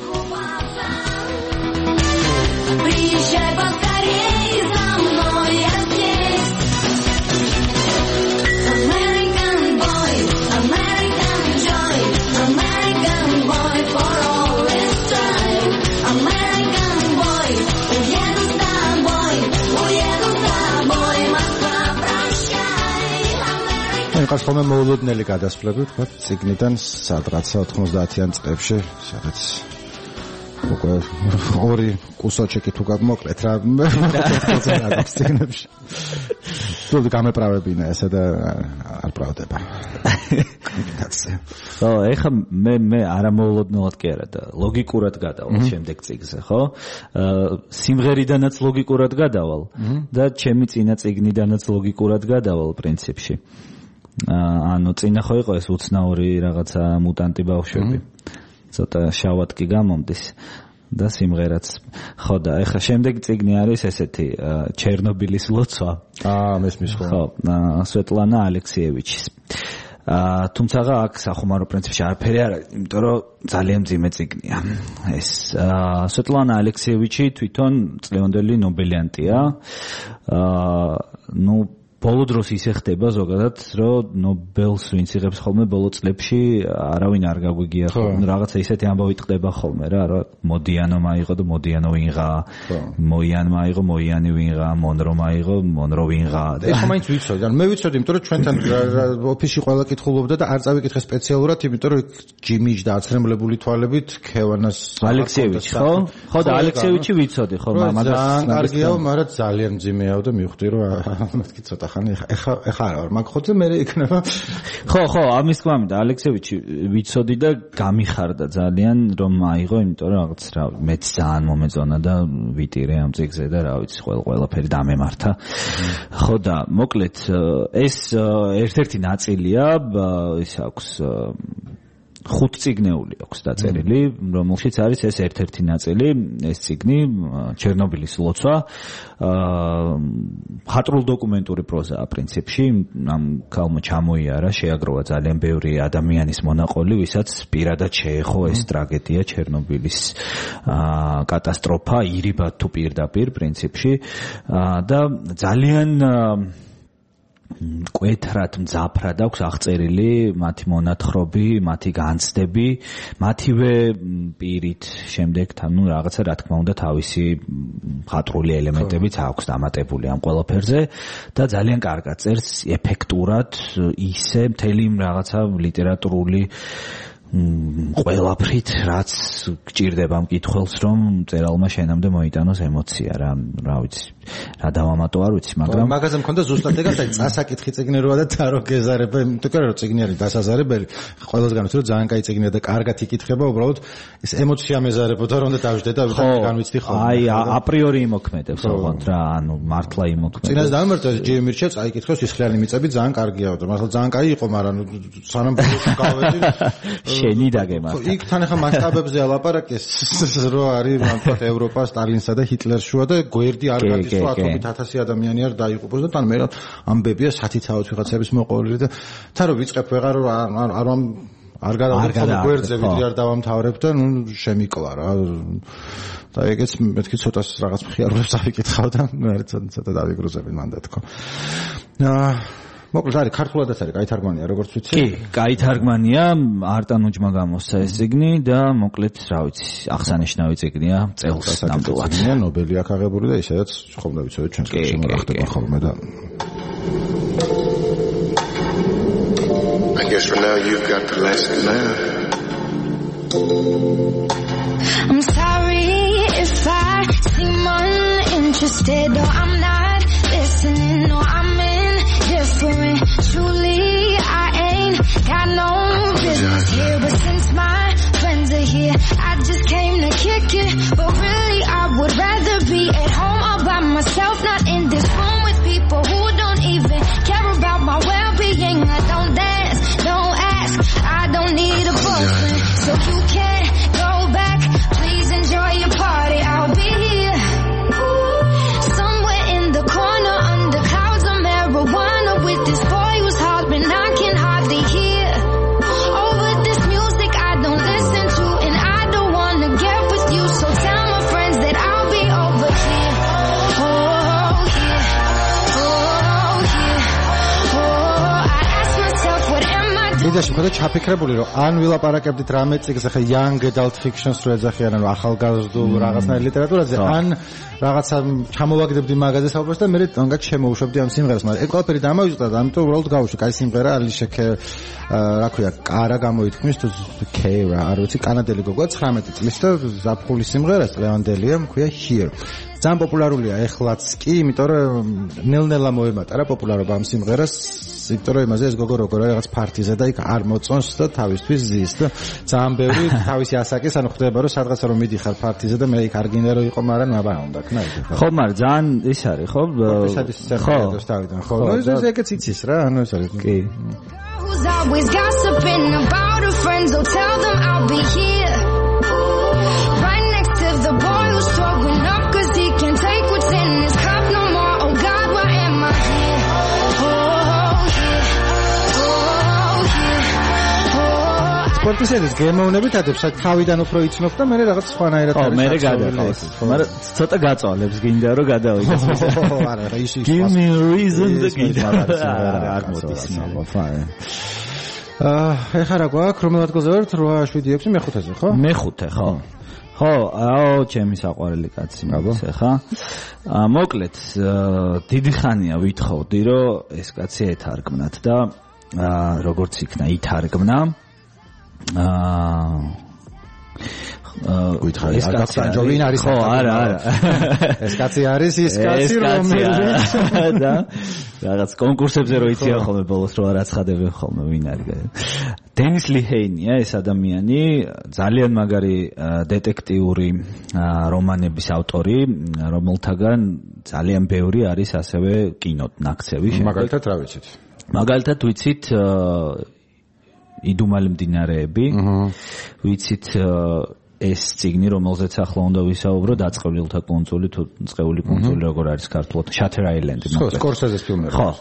S6: Приезжай поскорей за мной, я здесь. American boy, American joy, American boy for all this time. American boy, уеду с тобой, уеду с тобой, Москва, прощай.
S3: მე ყავს ხოლმე მოულოდნელი გადასვლები თქვა ციგნიდან სადღაცა ოთხმოცდაათიან წლებში სადაც უკვე ორი კუსოჩეკი თუ გაგმოკლეთ რა ციგნებში თუ გამეправებინა ესე და არ правდება
S4: ხო ეხა მე მე არამოულოდნელად კი არა და ლოგიკურად გადავალ შემდეგ წიგნზე ხო სიმღერიდანაც ლოგიკურად გადავალ და ჩემი წინა წიგნიდანაც ლოგიკურად გადავალ პრინციპში ანუ წინა ხო იყო ეს უცნაური რაღაცა მუტანტი ბავშვები ცოტა შავად კი გამომდის და სიმღერაც ხო და ეხლა შემდეგი წიგნი არის ესეთი ჩერნობილის ლოცვა
S3: აა მესმის ხო
S4: ხო სვეტლანა ალექსიევიჩის აა თუმცა აქ სახუმარო პრინციპში არაფერი არ არის იმიტომ რომ ძალიან მძიმე წიგნია ეს სვეტლანა ალექსიევიჩი თვითონ წლევანდელი ნობელიანტია აა ნუ ბოლო დროს ისე ხდება ზოგადად, რომ ნობელს ვინც იღებს ხოლმე ბოლო წლებში არავინ არ გაგვიგია ხოლმე, რაღაცა ისეთი ამბავი ხდება ხოლმე რა, რომ მოდიანო მაიღო და მოდიანო ვინღა, მოიანმა აიღო, მოიანი ვინღა, მონრო მაიღო, მონრო ვინღა.
S3: ეხლა მაინც ვიცოდი, ანუ მე ვიცოდი, იმიტომ რომ ჩვენთან ოფისში ყველა კითხულობდა და არ წავიკითხე სპეციალურად, იმიტომ რომ ჯიმიჯ და აცრემლებული თვალებით ქევანას
S4: ალექსიევიჩი, ხო? ხო და ალექსიევიჩი ვიცოდი, ხო, მამაც
S3: ძალიან კარგია, მაგრამ ძალიან მძიმეა და მივხვდი რომ მეთქი ცოტა ხანი ეხა ეხა არ მაგხოთზე მე იქნება
S4: ხო ხო ამის თქმა მინდა ალექსიევიჩი ვიცოდი და გამიხარდა ძალიან რომ აიღო იმიტომ რომ რაღაც რა მეც ძალიან მომეწონა და ვიტირე ამ წიგნზე და რა ვიცი ყველა ყველაფერი დამემართა ხო და მოკლედ ეს ერთ-ერთი ნაწილია ის აქვს ხუთ წიგნეული აქვს დაწერილი, რომელშიც არის ეს ერთ-ერთი ნაწილი, ეს წიგნი ჩერნობილის ლოცვა. აა ხატრულ დოკუმენტური პროზაა პრინციპში, ამ ქალმა ჩამოიარა, შეაგროვა ძალიან ბევრი ადამიანის მონაყოლი, ვისაც პირადად შეეხო ეს ტრაგედია ჩერნობილის აა კატასტროფა, ირიბად თუ პირდაპირ პრინციპში. აა და ძალიან კვეთრად მძაფრად აქვს აღწერილი მათი მონათხრობი, მათი განცდები, მათივე პირით შემდეგთან, ნუ რაღაცა რა თქმა უნდა თავისი ხატრული ელემენტებიც აქვს დამატებული ამ ყველაფერზე და ძალიან კარგად წერს ეფექტურად ისე მთელი რაღაცა ლიტერატურული ყველაფრით რაც გჭირდება მკითხველს რომ წერალმა შენამდე მოიტანოს ემოცია რა რა ვიცი რა დავამატო არ ვიცი მაგრამ
S3: მაგაზე მქონდა ზუსტად ეგაც აი წასაკითხი წიგნი როა და თარო გეზარება იმიტომ რომ წიგნი არის დასაზარებელი ყველას განვიცდი რომ ძალიან კაი წიგნია და კარგად იკითხება უბრალოდ ეს ემოცია მეზარებოდა რომ და დავждე და განვიცდი ხოლმე
S4: აი აპრიორი იმოქმედებს ოღონდ რა ანუ მართლა იმოქმედებს
S3: წინას დამმერტა ჯეიმ მირჩევს აი კითხოს ისხლიანი მიწები ძალიან კარგია და მართლა ძალიან კაი იყო მაგრამ სანამ გავედი
S4: შენი დაგემართა
S3: იქ თან ახლა მასშტაბებზე ალაპარაკეს რო არის მართლა ევროპა სტალინსა და ჰიტლერს შუა და გვერდი არ გადის რომ ათობით ათასი ადამიანი არ დაიღუპოს და თან მე ამბებია სათითაოდ ვიღაცების მოყოლილი და თან რო ვიწყებ ვეღარ არ არ არ გადავიდე გვერდზე ვიდრე არ დავამთავრებ და ნუ შემიკლა რა და ეგეც მეთქი ცოტას რაღაც მხიარულებს ავიკითხავ და მე ცოტა დავიგრუზები მანდა თქო აა მოკლედ არის ქართულადაც არის კაი თარგმანია როგორც ვიცი
S4: კი კაი თარგმანია არტანუჯმა გამოსცა ეს წიგნი და მოკლედ რა ვიცი აღსანიშნავი წიგნია წელს ნამდვილად
S3: ნობელი აქ აღებული და ისედაც ხომ და ვიცოდი ჩვენს ქვეყანაში რა ხდება ხოლმე და
S7: I guess for now you've got the last laugh.
S6: I'm sorry if I seem uninterested or I'm not listening or I'm indifferent. Truly, I ain't got no business here, but since my friends are here, I just came to kick it. But really, I would rather be at home all by myself, not in this room with people who don't even care about my well-being. I don't dance, don't ask, I don't need a boyfriend, so you can't go back. Please enjoy your party. I'll be here somewhere in the corner under clouds of marijuana with this boy who's hollering I can hardly hear. Over this music I don't listen to, and I don't wanna get with you, so tell my friends that I'll be over here. Oh yeah, oh yeah, oh, I ask myself what am I doing.
S3: მიდაში ხოდა ჩაფიქრებული რომ ან ვილაპარაკებდით რამე წიგნზე ხა young adult fiction-ს რო ეძახიან ანუ ახალგაზრდულ რაღაცნაირ ლიტერატურაზე ან რაღაცა ჩამოვაგდებდი მაგაზე საუბრას და მე რანგაც შემოუშვებდი ამ სიმღერას, მაგრამ ეგ ყველაფერი დამავიწყდა და ამიტომ უბრალოდ გავუშვი კაი სიმღერა ალიშე რა ქვია კარა გამოითქმის თუ კეი რა არ ვიცი კანადელი გოგოა ცხრამეტი წლის და ზაფხულის სიმღერას ლევანდელია მქვია here. ძალიან პოპულარულია ეხლაც კი, იმიტომ რომ ნელ-ნელა მოემატარა პოპულარობა ამ სიმღერას, იმიტომ რომ იმაზე ეს გოგო როგორ რაღაც ფარტიზე და იქ არ მოწონს და თავისთვის ზის და ძალიან ბევრი თავისი ასაკის ანუ ხდება რომ სადღაცა რომ მიდიხარ ფარტიზე და მე იქ არ გინდა რომ იყო, მაგრამ აბა უნდა ქნა იქ.
S4: ხო, მაგრამ ძალიან ის არის, ხო?
S3: ესადის სერვერს თავიდან, ხო? ნუ ეს ეგეც იცის რა, ანუ ეს არის. კი.
S6: Who's always gossiping about her friends, oh tell them I'll be here right next to the boy who's throwing up cause he can't take what's in his cup no more. Oh God, why am I here? Oh yeah, oh yeah, oh.
S3: სპორტისების გემოვნებით ადებს თავიდან უფრო იცნობ და მე რაღაც სხვანაირად
S4: არის. ხო, მე გადავყავს. მაგრამ ცოტა გაწვალებს გინდა რომ გადავიღოს.
S3: ხო, არა, ის ის.
S4: Give me a reason to get არ მოდის.
S3: აა, ეხლა რა გვაქვს, რომელ ადგილზე ვართ? ორი შვიდი ექვსი მეხუთეზე, ხო?
S4: მეხუთე, ხო. ხო, აო, ჩემი საყვარელი კაცი მაგის ხა. აა, მოკლედ, დიდი ხანია ვითხოვდი, რომ ეს კაცი ეთარგმნათ და აა, როგორც იქნა ითარგმნა. აა
S3: გითხარი აგაფანჯოლინ არის
S4: ხო არა არა
S3: ეს კაცი არის ის კაცი რომელიც
S4: და რაღაც კონკურსებზე რო იციან ხოლმე ბოლოს რო არ აცხადებენ ხოლმე ვინ არის დენის ლიჰეინია ეს ადამიანი ძალიან მაგარი დეტექტიური რომანების ავტორი რომელთაგან ძალიან ბევრი არის ასევე კინონაქცევი
S3: მაგალითად რა ვიცით
S4: მაგალითად ვიცით იდუმალი მდინარეები ვიცით ეს ციგნი რომელზეც ახლა უნდა ვისაუბრო დაწყევლილთა კუნძული თუ წყეული კუნძული როგორ არის ქართულად Shutter Island
S3: ხო სკორსეზეს ფილმები
S4: ხო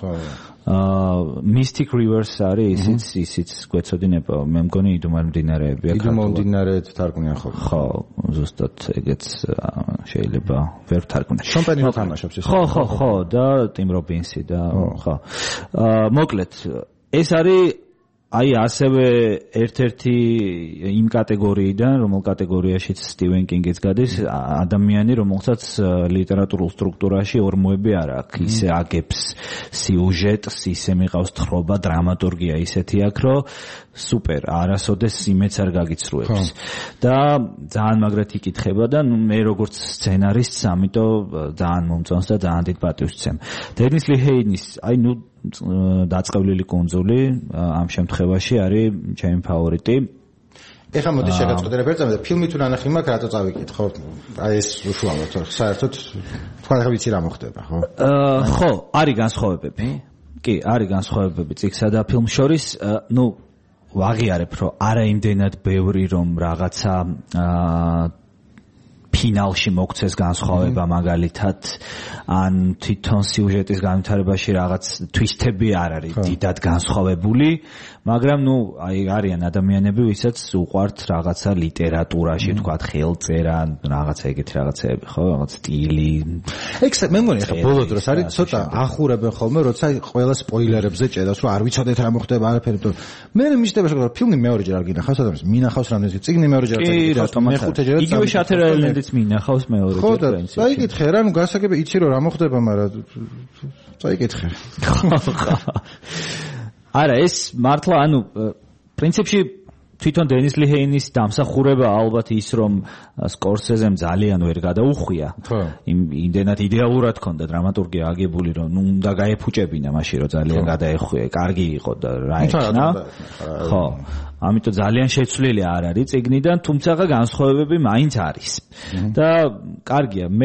S4: აა Mystic Rivers არის ისიც ისიც გვეცოდინება მე მგონი იდუმალი მდინარეებია
S3: იდუმალი მდინარეებს თარგმნიან ხო
S4: ხო ზუსტად ეგეც შეიძლება ვერ თარგმნა
S3: შონ პენი თამაშობს ის
S4: ხო ხო ხო და ტიმ რობინსი და ხო აა მოკლედ ეს არის აი ასევე ერთ-ერთი იმ კატეგორიიდან, რომელ კატეგორიაშიც სტივენ კინგიც გადის, ადამიანი, რომელსაც ლიტერატურულ სტრუქტურაში ორმოები არ აქვს. ისე აგებს სიუჟეტს, ისე მიყავს თხრობა, დრამატურგია ისეთი აქვს, რომ სუპერ, არასოდეს იმეც არ გაგიცრუებს. და ძალიან მაგრად იკითხება და მე როგორც სცენარისტს, ამიტომ ძალიან მომწონს და ძალიან დიდ პატივს ვცემ. დენის ლიჰეინის, აი ნუ დაწყევლილი კუნძული ამ შემთხვევაში არის ჩემი ფავორიტი.
S3: ეხლა მოდი შეგაწყვეტინებ ერთად და ფილმი თუ ნანახი მაქვს რატო წავიკით ხო? აი ეს უშუალოდ საერთოდ თქვენ ახლა ვიცი რა მოხდება ხო?
S4: აა ხო, არის განსხვავებები. კი, არის განსხვავებები წიგნსა და ფილმს შორის, ნუ ვაღიარებ რომ არა იმდენად ბევრი რომ რაღაცა აა ფინალში მოგცეს განსხვავება მაგალითად ან თვითონ სიუჟეტის განვითარებაში რაღაც twist-ები არ არის დიდად განსხვავებული, მაგრამ ნუ აი არიან ადამიანები, ვისაც უყვართ რაღაცა ლიტერატურაში, თქვათ ხელწერა, რაღაცა ეგეთი რაღაცეები, ხო, რაღაც სტილი.
S3: ეგ მე მგონი ახლა ბოლო დროს არის ცოტა ახურებენ ხოლმე, როცა ყველა სპოილერებზე ჭედავს, რომ არ ვიცოდეთ რა მოხდება, არაფერი, იმიტომ მე მიშდება შეგა ფილმი მეორეჯერ არ გინახავს ადამიანს, მინახავს რამდენიც წიგნი მეორეჯერ არ წაიგებს, მეხუთეჯერაც.
S4: იგივე Shutter Island როდესაც მინახავს მეორე
S3: ხო და წაიკითხე რა, ნუ გასაგები იცი რომ რა მოხდება, მაგრამ წაიკითხე.
S4: არა, ეს მართლა, ანუ პრინციპში თვითონ დენის ლiheinis დამსახურება ალბათ ის რომ სკორსეზემ ძალიან ვერ გადაუხვია. იმდენად იდეალურად ქონდა დრამატურგია აგებული რომ ნუ უნდა გაეფუჭებინა მაშინ რომ ძალიან გადაეხვია, კარგი იყო და რა ეხნა. ხო. ამიტომ ძალიან შეცვლილი არ არის წიგნიდან, თუმცა განსხვავებები მაინც არის. და კარგია, მე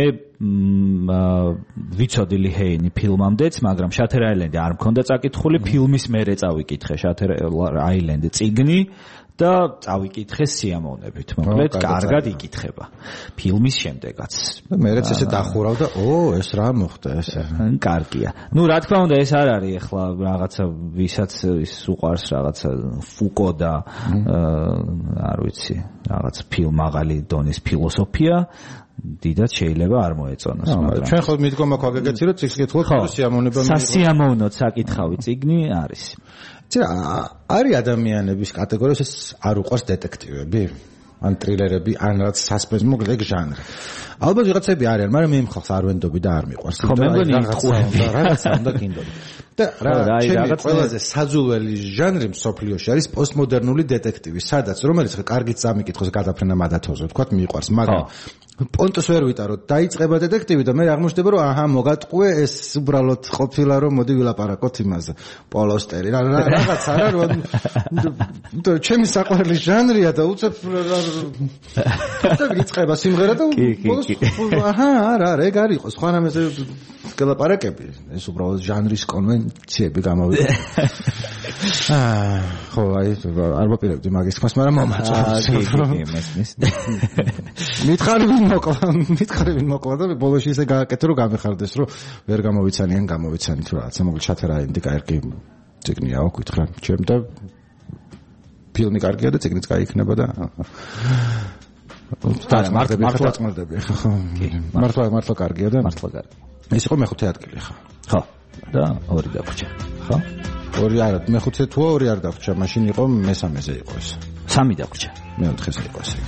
S4: ვიცოდი ლiheiని ფილმამდეც, მაგრამ Shutter Island-ი არ მქონდა წაკითხული, ფილმის მერე წავიკითხე Shutter Island-ი წიგნი და წავიკითხე სიამოვნებით. მოკლედ, კარგად იკითხება. ფილმის შემდეგაც.
S3: მერეც ესე დახურავ და ო, ეს რა მოხდა ესე.
S4: კარგია. ნუ რა თქმა უნდა, ეს არ არის ახლა რაღაცა ვისაც ის უყვარს რაღაცა ფუკო და არ ვიცი, რაღაც ფილმ მაღალი დონის ფილოსოფია. დიდად შეიძლება არ მოეწონოს, მაგრამ
S3: ჩვენ ხო მიდგომა გვაქვს ეგეთი რომ წიგნს კითხულობთ რომ სიამოვნება მიიღო.
S4: სასიამოვნოდ საკითხავი წიგნი არის.
S3: ცირა არის ადამიანების კატეგორია, ეს არ უყვარს დეტექტივები, ან ტრილერები, ან რაღაც სასპენს, მოკლედ ეგ ჟანრი. ალბათ ვიღაცები არიან, მაგრამ მე მხოლოდ არ ვენდობი და არ მიყვარს.
S4: ხო, მე მგონი იტყუები,
S3: რაღაცა უნდა გინდოდი. და რა, ჩემი ყველაზე საძულველი ჟანრი მსოფლიოში არის პოსტმოდერნული დეტექტივი, სადაც რომელიც კარგით წამიკითხოს გადაფრენა მადათოზე, ვთქვათ, მიყვარს, მაგრამ პონტოს ვერ ვიტარო, დაიწყება დეტექტივი და მე აღმოჩნდება რომ აჰა მოგატყვე ეს უბრალოდ ყოფილა რომ მოდი ვილაპარაკოთ იმაზე. პოლოსტერი რა რაღაცა რა რომ ჩემი საყვარელი ჟანრია და უცებ და იწყება სიმღერა და აჰა არა ეგ არ იყო სხვანაირ ეს გელაპარაკები ეს უბრალოდ ჟანრის კონვენციები გამოვიდა. აა ხო აი არ მოპირებდი მაგის თქმას, მაგრამ მომაწონს. მითხარი მოკლა, მითხარი მოკლა და ბოლოში ისე გააკეთე რომ გამეხარდეს რომ ვერ გამოვიცანიან, გამოვიცანით რა, რაღაცა მოკლედ Shutter Island-ი კარგი წიგნია, ვკითხე ჩემ და ფილმი კარგია და წიგნიც კაი იქნება და მართლა მართლა წმარდები ხო მართლა მართლა კარგია და
S4: მართლა კარგი.
S3: ეს იყო მეხუთე ადგილი ხო?
S4: ხო. და ორი დაგვრჩა. ხო?
S3: ორი არა, მეხუთე თუ ორი არ დაგვრჩა, მაშინ იყო მესამეზე იყო ეს.
S4: სამი დაგვრჩა.
S3: მეოთხეზე იყო ეს.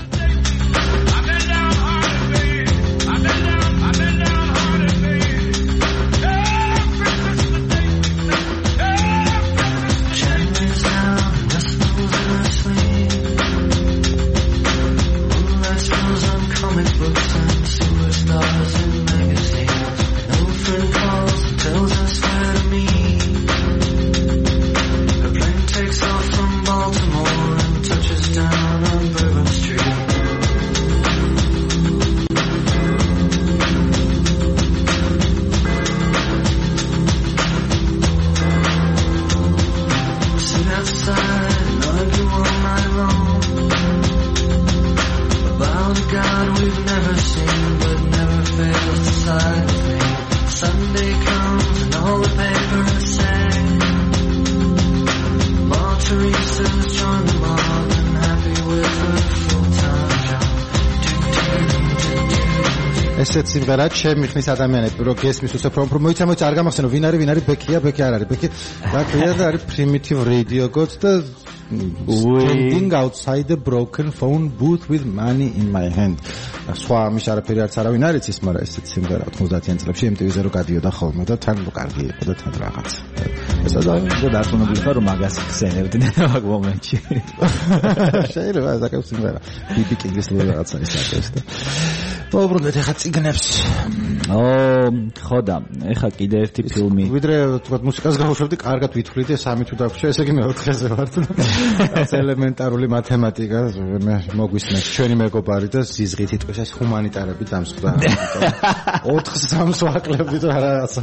S3: ესეც სიმღერა ჩემი ხნის ადამიანები რო გესმის უსაფრთხო რომ მოიცა მოიცა არ გამახსენო ვინ არის ვინ არის ბეკია ბეკი არ არის ბეკი რა ქვია და არის primitive radio gods და standing outside the broken phone booth with money in my hand. სხვა ამის არაფერი არც არავინ არ იცის, მაგრამ ესეც სიმღერა ოცდაათიან წლებში em tv-ზე რო გადიოდა ხოლმე და თან კარგი იყო და თან რაღაც. ეს და
S4: დარწმუნებული ხარ რომ მაგას ხსენებდნენ მაგ მომენტში.
S3: შეიძლება საკუთარ სიმღერა ბიბი კინგის რაღაცა ის არის და მოუბრუნდეთ ახლა წიგნებს.
S4: ო, ხო და ახლა კიდე ერთი ფილმი.
S3: ვიდრე თქვა მუსიკას გავუშვებდი, კარგად ვითვლით და სამი თუ დაგვჭა, ესე იგი მეოთხეზე ვართ. ეს ელემენტარული მათემატიკა მე მოგვისმენთ ჩვენი მეგობარი და ზიზღით იტყვის ეს ჰუმანიტარები დამსხდა. ოთხ სამს ვაკლებით რაღაცა.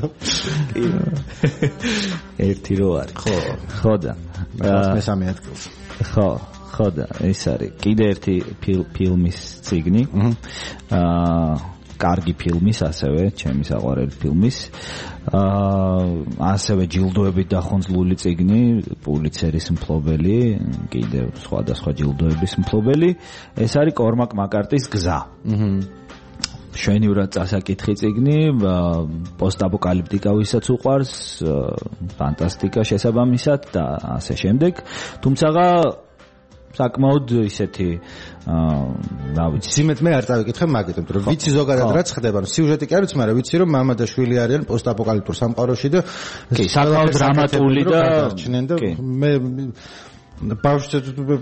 S4: ერთი რო არის. ხო, ხო და
S3: მესამე ადგილს.
S4: ხო. ხო და ეს არის კიდე ერთი ფილმის წიგნი. აა კარგი ფილმის, ასევე ჩემი საყვარელი ფილმის. აა ასევე ჯილდოებით დახონძლული წიგნი, პულიცერის მფლობელი, კიდე სხვადასხვა ჯილდოების მფლობელი. ეს არის კორმაკ მაკარტის გზა. აჰა. შვენივრად წასაკითხი წიგნი, პოსტაპოკალიფტიკა ვისაც უყვარს, ფანტასტიკა შესაბამისად და ასე შემდეგ. თუმცა საკმაოდ ისეთი აა რა ვიცი
S3: სიმეთ მე არ წავიკითხე მაგით რომ ვიცი ზოგადად რაც ხდება რომ სიუჟეტი კი არ ვიცი მაგრამ ვიცი რომ მამა და შვილი არიან პოსტაპოკალიფტურ სამყაროში და
S4: კი საკმაოდ დრამატული და
S3: მე ბავშვი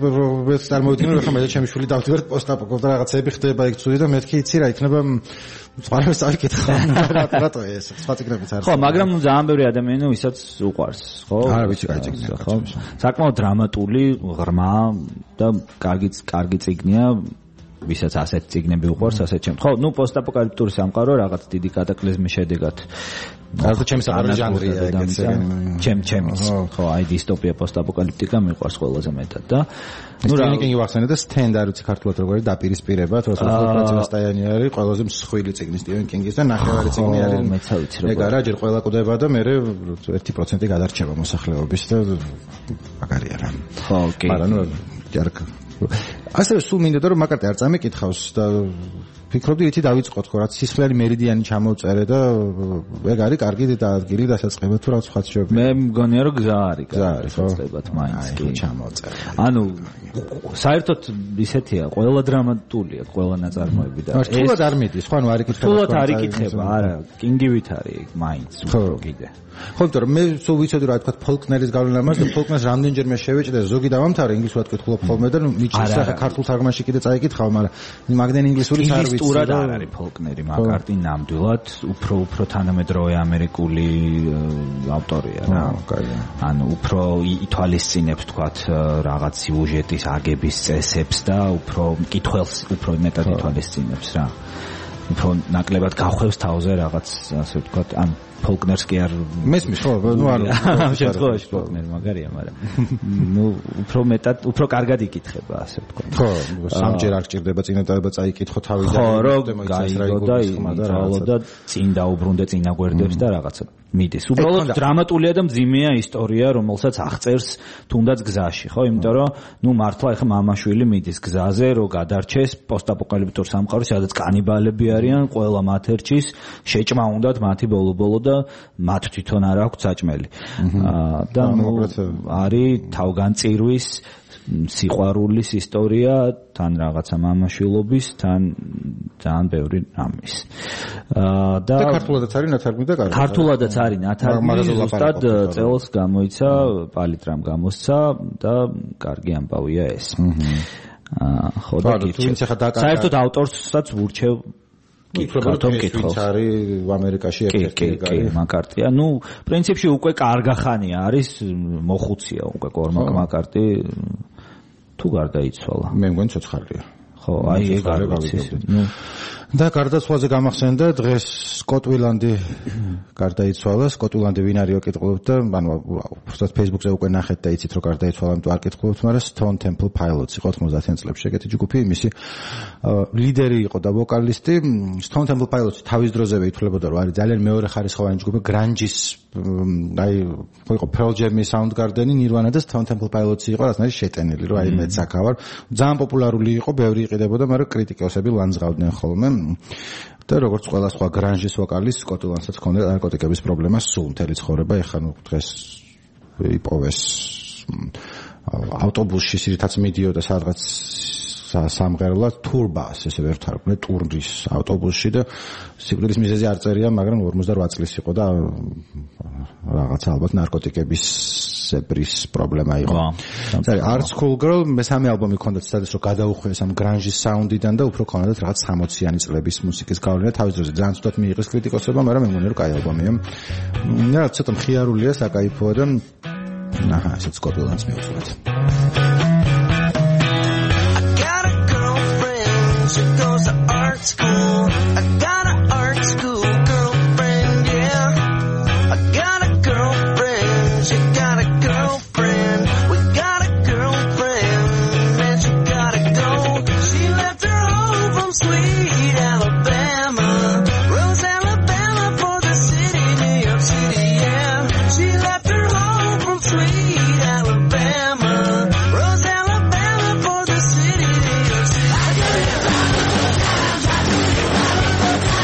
S3: ეს წარმოვიდგინე რომ ხომ მე ჩემი შვილი დავდივარ პოსტაპოკალიფტურ რაღაცები ხდება იქ ცუდი და მეთქი იცი რა იქნება სხვაებს წავიკითხა რატო ეს სხვა წიგნებიც არის
S4: ხო მაგრამ ძალიან ბევრი ადამიანი ვისაც უყვარს ხო
S3: არა ვიცი კაი წიგნია
S4: ხო საკმაოდ დრამატული ღრმა და კარგი კარგი წიგნია ვისაც ასეთ წიგნები უყვარს ასეთ ჩემ ხო ნუ პოსტაპოკალიფტური სამყარო რაღაც დიდი კატაკლიზმის შედეგად
S3: რაღაცა ჩემს არის ჟანრია ეგეც
S4: ჩემ ჩემს ხო აი დისტოპია პოსტაპოკალიფტიკა მიყვარს ყველაზე მეტად და
S3: ნუ რა იქნები ვახსენე და stand არ ვიცი ქართულად როგორი დაპირისპირება თორსა პროცესტაიანი არის ყველაზე მსხვილი წიგნი სტივენ კინგის და ნახევარი წიგნი არის
S4: მეცა ვიცი როგორ
S3: ეგ არა ჯერ ყველა კვდება და მე ერთი პროცენტი გადარჩება მოსახლეობის და მაგარია რა
S4: ხო კი
S3: მაგრამ ნუ ჯერკ ასე სულ მინდოდა რომ მაკარტი არ წამიკითხავს და ფიქრობდი ითი დავიწყოთ ხო რაც სისხლიანი მერიდიანი ჩამოვწერე და ეგ არის კარგი ადგილი დასაწყებად თუ რაც ხაც შეიძლება
S4: მე მგონია რომ გზა არის დასაწყებად მაინც კი
S3: ჩამოვწერე
S4: ანუ საერთოდ ისეთია ყველა დრამატულია ყველა ნაწარმოები და
S3: ეს თულად არ მიდის ხო ანუ არ იკითხება
S4: თულად არ იკითხება არა კინგივით არის მაინც უფრო კიდე
S3: ხო იმიტომ რომ მე სულ ვიცოდი რა თქვა ფოლკნერის გავლენა მას და ფოლკნერს რამდენჯერმე შევეჭდა ზოგი დავამთავრე ინგლისურად კითხულობ ხოლმე და მიჭირს ახლა ქართულ თარგმანში კიდე წაიკითხავ მაგრამ მაგდენ ინგლისური არ ვიცი
S4: სტურად არ არის ფოლკნერი მაკარტი ნამდვილად უფრო უფრო თანამედროვე ამერიკული ავტორია რა ანუ უფრო ითვალისწინებს თქვათ რაღაც სიუჟეტის აგების წესებს და უფრო მკითხველს უფრო მეტად ითვალისწინებს რა უფრო ნაკლებად გახვევს თავზე რაღაც ასე ვთქვათ ან ფოლკნერს კი არ
S3: მესმის ხო ნუ არ
S4: ამ შემთხვევაში ფოლკნერი მაგარია მაგრამ ნუ უფრო მეტად უფრო კარგად იკითხება ასე ვთქვათ
S3: ხო სამჯერ არ გჭირდება წინადადება წაიკითხო თავიდან
S4: ხო რომ გაიგო და იმალო და წინ დაუბრუნდე წინა გვერდებს და რაღაცა მიდის უბრალოდ დრამატულია და მძიმეა ისტორია რომელსაც აღწერს თუნდაც გზაში ხო იმიტომ რომ ნუ მართლა ეხა მამაშვილი მიდის გზაზე რომ გადარჩეს პოსტაპოკალიფტურ სამყაროში სადაც კანიბალები არიან ყველა მათერჩის შეჭმა უნდათ მათი ბოლო-ბოლო და მათ თვითონ არ აქვს საჭმელი და ნუ არის თავგანწირვის სიყვარულის ისტორია თან რაღაცა მამაშვილობის თან ძალიან ბევრი რამის და
S3: ქართულადაც არის ნათარგმნი და კარგი
S4: ქართულადაც არის ნათარგმნი ზუსტად წელს გამოიცა პალიტრამ გამოსცა და კარგი ამბავია ეს ხო და კი საერთოდ ავტორსაც ვურჩევ
S3: კითხულობ ვინც არის ამერიკაში ერთ-ერთი
S4: კი მაკარტია ნუ პრინციპში უკვე კარგახანია არის მოხუცია უკვე კორმაკ მაკარტი თუ გარდაიცვალა
S3: მე მგონი ცოცხალია
S4: ხო აი ეგ არის ნუ
S3: და გარდაცვალზე გამახსენდა დღეს სკოტ ვილანდი გარდაიცვალა სკოტ ვილანდი ვინ არისო კითხულობთ და ანუ უბრალოდ Facebook-ზე უკვე ნახეთ და იცით რომ გარდაიცვალა იმიტომ არ კითხულობთ მაგრამ Stone Temple Pilots იყო ოცდაათიან წლებში ეგეთი ჯგუფი მისი ლიდერი იყო და ვოკალისტი Stone Temple Pilots თავის დროზევე ითვლებოდა რომ არის ძალიან მეორე ხარისხოვანი ჯგუფი grunge-ის აი იყო Pearl Jam-ის Soundgarden-ი Nirvana და Stone Temple Pilots იყო რაღაცნაირი შეტენილი რომ აი მეც აქავარ ძალიან პოპულარული იყო ბევრი იყიდებოდა მაგრამ კრიტიკოსები ლანძღავდნენ ხოლმე და როგორც ყველა სხვა გრანჟის ვოკალის სკოტ ვილანსაც ჰქონდა ნარკოტიკების პრობლემა სულ მთელი ცხოვრება ეხლა ნუ დღეს იპოვეს ავტობუსში სირითაც მიდიოდა სადღაც სამღერლად ტურბას ესე ვერ თარგმნე ტურნის ავტობუსში და სიკვდილის მიზეზი არ წერია მაგრამ ორმოცდაოთხ წლის იყო და რაღაცა ალბათ ნარკოტიკების სებრის პრობლემა იყო. ზარი Art School Girl მესამე ალბომი ჰქონდათ სადაც რომ გადაუხვეს ამ grunge sound-დან და უფრო ჰქონდათ რაღაც ხმოციანი წლების მუსიკის გავლენა თავის დროზე ძალიან ცუდად მიიღეს კრიტიკოსებმა მაგრამ მე მგონია რომ კაი ალბომია. რა ცოტა მხიარულია საკაიფოა და აჰა ესეც Scott Willans მიუძღვნათ.
S5: She goes to art school. I got an art school girlfriend, yeah. I got a girlfriend. She got a girlfriend. We got a girlfriend, and she gotta go. She left her home from sweet Alabama, Rose, Alabama, for the city, New York City, yeah. She left her home from sweet Alabama, Rose, Alabama, for the city, New York City.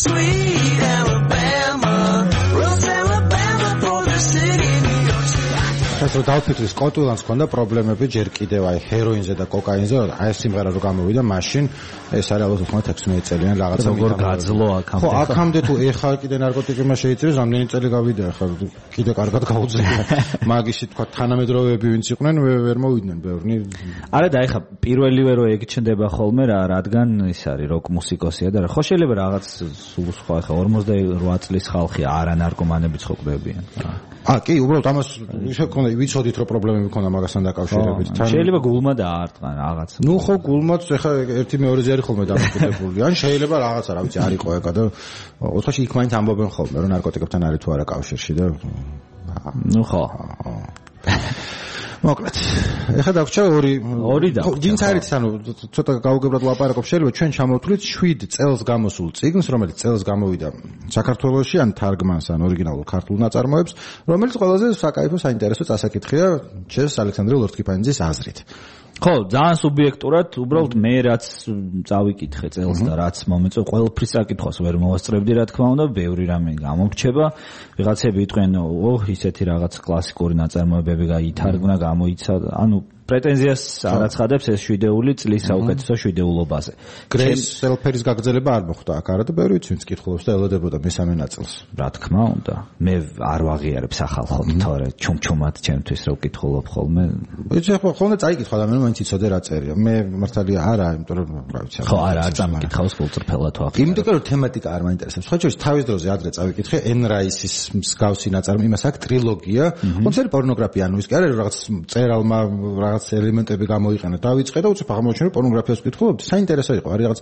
S5: Sweet Alabama, Rose Alabama for the city, New York City.
S3: ეს რო დავფიქრი სკოტლანდს ჰქონდა პრობლემები ჯერ კიდევ აი ჰეროინზე და კოკაინზე, აი ეს სიმღერა რო გამოვიდა, მაშინ ეს არის ალბათ ოცდაათექვსმეტი წელიან რაღაცა
S4: როგორ გაძლო აქამდე.
S3: ხო, აქამდე თუ ეხა კიდე ნარკოტიკებმა შეიწირეს, რამდენი წელი გავიდა ახლა კიდე კარგად გაუძლია. მაგისი თქვა თანამედროვეები ვინც იყვნენ, ვერ მოვიდნენ ბევრნი.
S4: არა და ეხა პირველივე რო ეგ ჩნდება ხოლმე რა, რადგან ის არის როკ მუსიკოსია და ხო შეიძლება რაღაც სულ სხვა ეხა ორმოცდაოთხ წლის ხალხი არა ნარკომანებიც ხო ყვებიან.
S3: აა კი, უბრალოდ ამას ისე ქონდა, ვიცოდით რომ პრობლემები ქონდა მაგასთან დაკავშირებით.
S4: შეიძლება გულმა დაარტყან რაღაც.
S3: ნუ ხო გულმაც ეხა ერთი მეორეზე არის ხოლმე დამოკიდებული. ან შეიძლება რაღაცა რა ვიცი არ იყო ეკა და ოთხში იქ მაინც ამბობენ ხოლმე რომ ნარკოტიკებთან არის თუ არა კავშირში და
S4: ნუ ხო.
S3: მოკლედ. ეხლა დაგვრჩა ორი
S4: ორი და
S3: ვინც არის ანუ ცოტა გაუგებრად ლაპარაკობ შეიძლება ჩვენ ჩამოვთვლით შვიდ წელს გამოსულ წიგნს რომელიც წელს გამოვიდა საქართველოში ან თარგმანს ან ორიგინალურ ქართულ ნაწარმოებს რომელიც ყველაზე საკაიფო საინტერესო წასაკითხია ჩეს ალექსანდრე ლორთქიფანიძის აზრით.
S4: ხო, ძალიან სუბიექტურად, უბრალოდ მე რაც წავიკითხე წელს და რაც მომეწო, ყველაფრის საკითხოს ვერ მოვასწრებდი, რა თქმა უნდა, ბევრი რამე გამოგრჩება. ვიღაცები იტყვიან, ო, ისეთი რაღაც კლასიკური ნაწარმოებები გაითარგმნა, გამოიცა, ანუ პრეტენზიას არ აცხადებს ეს შვიდეული წლის საუკეთესო შვიდეულობაზე.
S3: გრეის სელფერის გაგრძელება არ მოხდა აქ, არა და ბევრი ვიცი ვინც კითხულობს და ელოდებოდა მესამე ნაწილს.
S4: რა თქმა უნდა, მე არ ვაღიარებ სახალხოდ, თორე ჩუმჩუმად ჩემთვის რო ვკითხულობ ხოლმე.
S3: იცი ხო, ხოლმე წაიკითხვა და მე მაინც იცოდე რა წერია. მე მართალია არა, იმიტომ რომ რა ვიცი.
S4: ხო, არა, არ წამიკითხავს ფულწრფელად ვახ.
S3: იმიტომ რომ თემატიკა არ მაინტერესებს. ხო, შეიძლება თავის დროზე ადრე წავიკითხე ენ რაისის მსგავსი ნაწარმოები, იმას აქვს ტრილოგია. ხომცერი პორნოგრაფია, ანუ ის კი არა რაღაც წერალმა რაღაც ელემენტები გამოიყენა. დავიწყე და უცებ აღმოჩნდა რომ პორნოგრაფიას ვკითხულობდი. საინტერესო იყო, არის რაღაც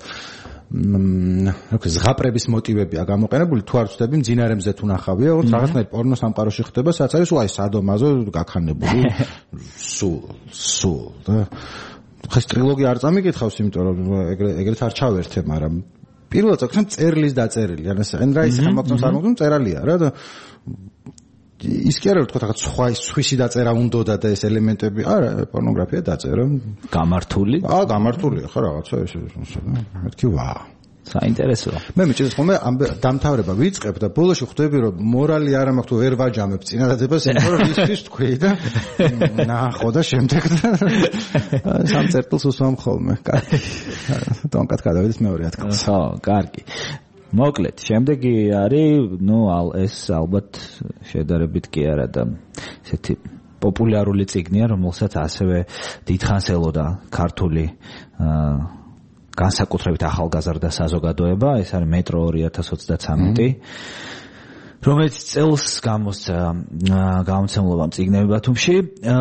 S3: მ ზღაპრების მოტივებია გამოყენებული, თუ არ ვწდები მძინარემზე თუ ნახავია, ოღონდ რაღაცნაირ პორნო სამყაროში ხდება, სადაც არის აი სადომაზო გაქანებული სულ სულ და ხეს ტრილოგია არ წამიკითხავს, იმიტომ რომ ეგრეთ არ ჩავერთე, მაგრამ პირველად წაკითხე წერლის დაწერილი, ან ეს ენრაის ხმაკწონს არ მოგწონს წერალია რა და ის კი არა რომ თქვა რაღაც სხვა სვისი დაწერა უნდოდა და ეს ელემენტები არა პორნოგრაფია დაწერა
S4: გამართული
S3: აა გამართულია ხო რაღაცა ეს მეთქი ვა
S4: საინტერესოა
S3: მე მიჭირს ხოლმე ამ დამთავრება ვიწყებ და ბოლოში ხვდები რომ მორალი არ მაქვს თუ ვერ ვაჯამებ წინადადებას იმიტომ რომ ისის თქვი და ნახო და შემდეგ სამ წერტილს უსვამ ხოლმე კარგი დონკად გადავიდეთ მეორე ათქლს
S4: ხო კარგი მოკლედ, შემდეგი არის, ну, ეს ალბათ შედარებით კი არა და ესეთი პოპულარული წიგნია, რომელსაც ასევე დიდხანს ელოდა ქართული განსაკუთრებით ახალგაზრდა საზოგადოება, ეს არის მეტრო ორი ათას ოცდათრამეტი, რომელიც წელს გამოსცა გამოცემულობამ წიგნები ბათუმში,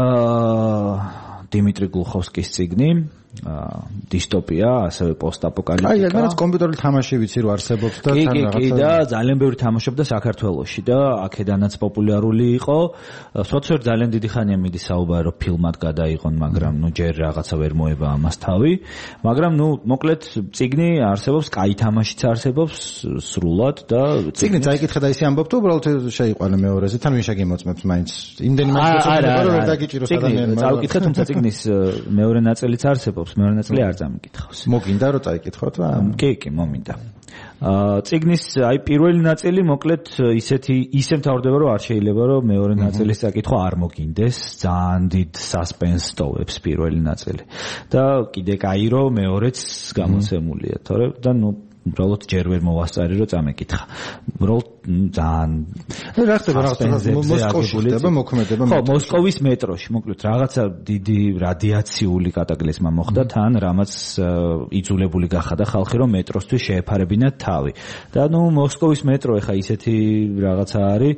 S4: დიმიტრი გლუხოვსკის წიგნი დისტოპია, ასევე პოსტაპოკალიფტიკა.
S3: აი, რაღაც კომპიუტერული თამაში ვიცი რომ არსებობს და
S4: თან რაღაცა. კი, კი, და ძალიან ბევრი თამაშობდა საქართველოში და აქედანაც პოპულარული იყო. სოციალ ძალიან დიდი ხანია მიდის საუბარი რომ ფილმად გადაიღონ, მაგრამ ნუ ჯერ რაღაცა ვერ მოება ამას თავი. მაგრამ ნუ მოკლედ წიგნი არსებობს, კაი თამაშიც არსებობს სრულად და
S3: წიგნი წაიკითხე და ისე ამბობ თუ უბრალოდ შეიყვანე მეორეზე, თან ვინ შეგიმოწმებს მაინც. იმდენი მაინც რომ ვერ დაგიჭიროს ადამიანმა.
S4: წავიკითხე, თუმცა წიგნის მეორე ნაწილიც არსებობს. მეორე ნაწილი არ წამიკითხავს.
S3: მოგინდა რომ წაიკითხოთ რა?
S4: კი, კი, მომინდა. აა წიგნის აი პირველი ნაწილი მოკლედ ისეთი ისე მთავრდება რომ არ შეიძლება რომ მეორე ნაწილის წაკითხვა არ მოგინდეს. ძალიან დიდ სასპენსს ტოვებს პირველი ნაწილი. და კიდე კაი რომ მეორეც გამოცემულია, თორე და ნუ უბრალოდ ჯერ ვერ მოვასწარი რომ წამეკითხა. უბრალოდ ძალიან
S3: რა ხდება რაღაცა მოსკოვში ხდება მოქმედება
S4: ხო მოსკოვის მეტროში მოკლედ რაღაცა დიდი რადიაციული კატაკლიზმა მოხდა თან რამაც იძულებული გახადა ხალხი რომ მეტროსთვის შეეფარებინათ თავი და ნუ მოსკოვის მეტრო ეხა ისეთი რაღაცა არის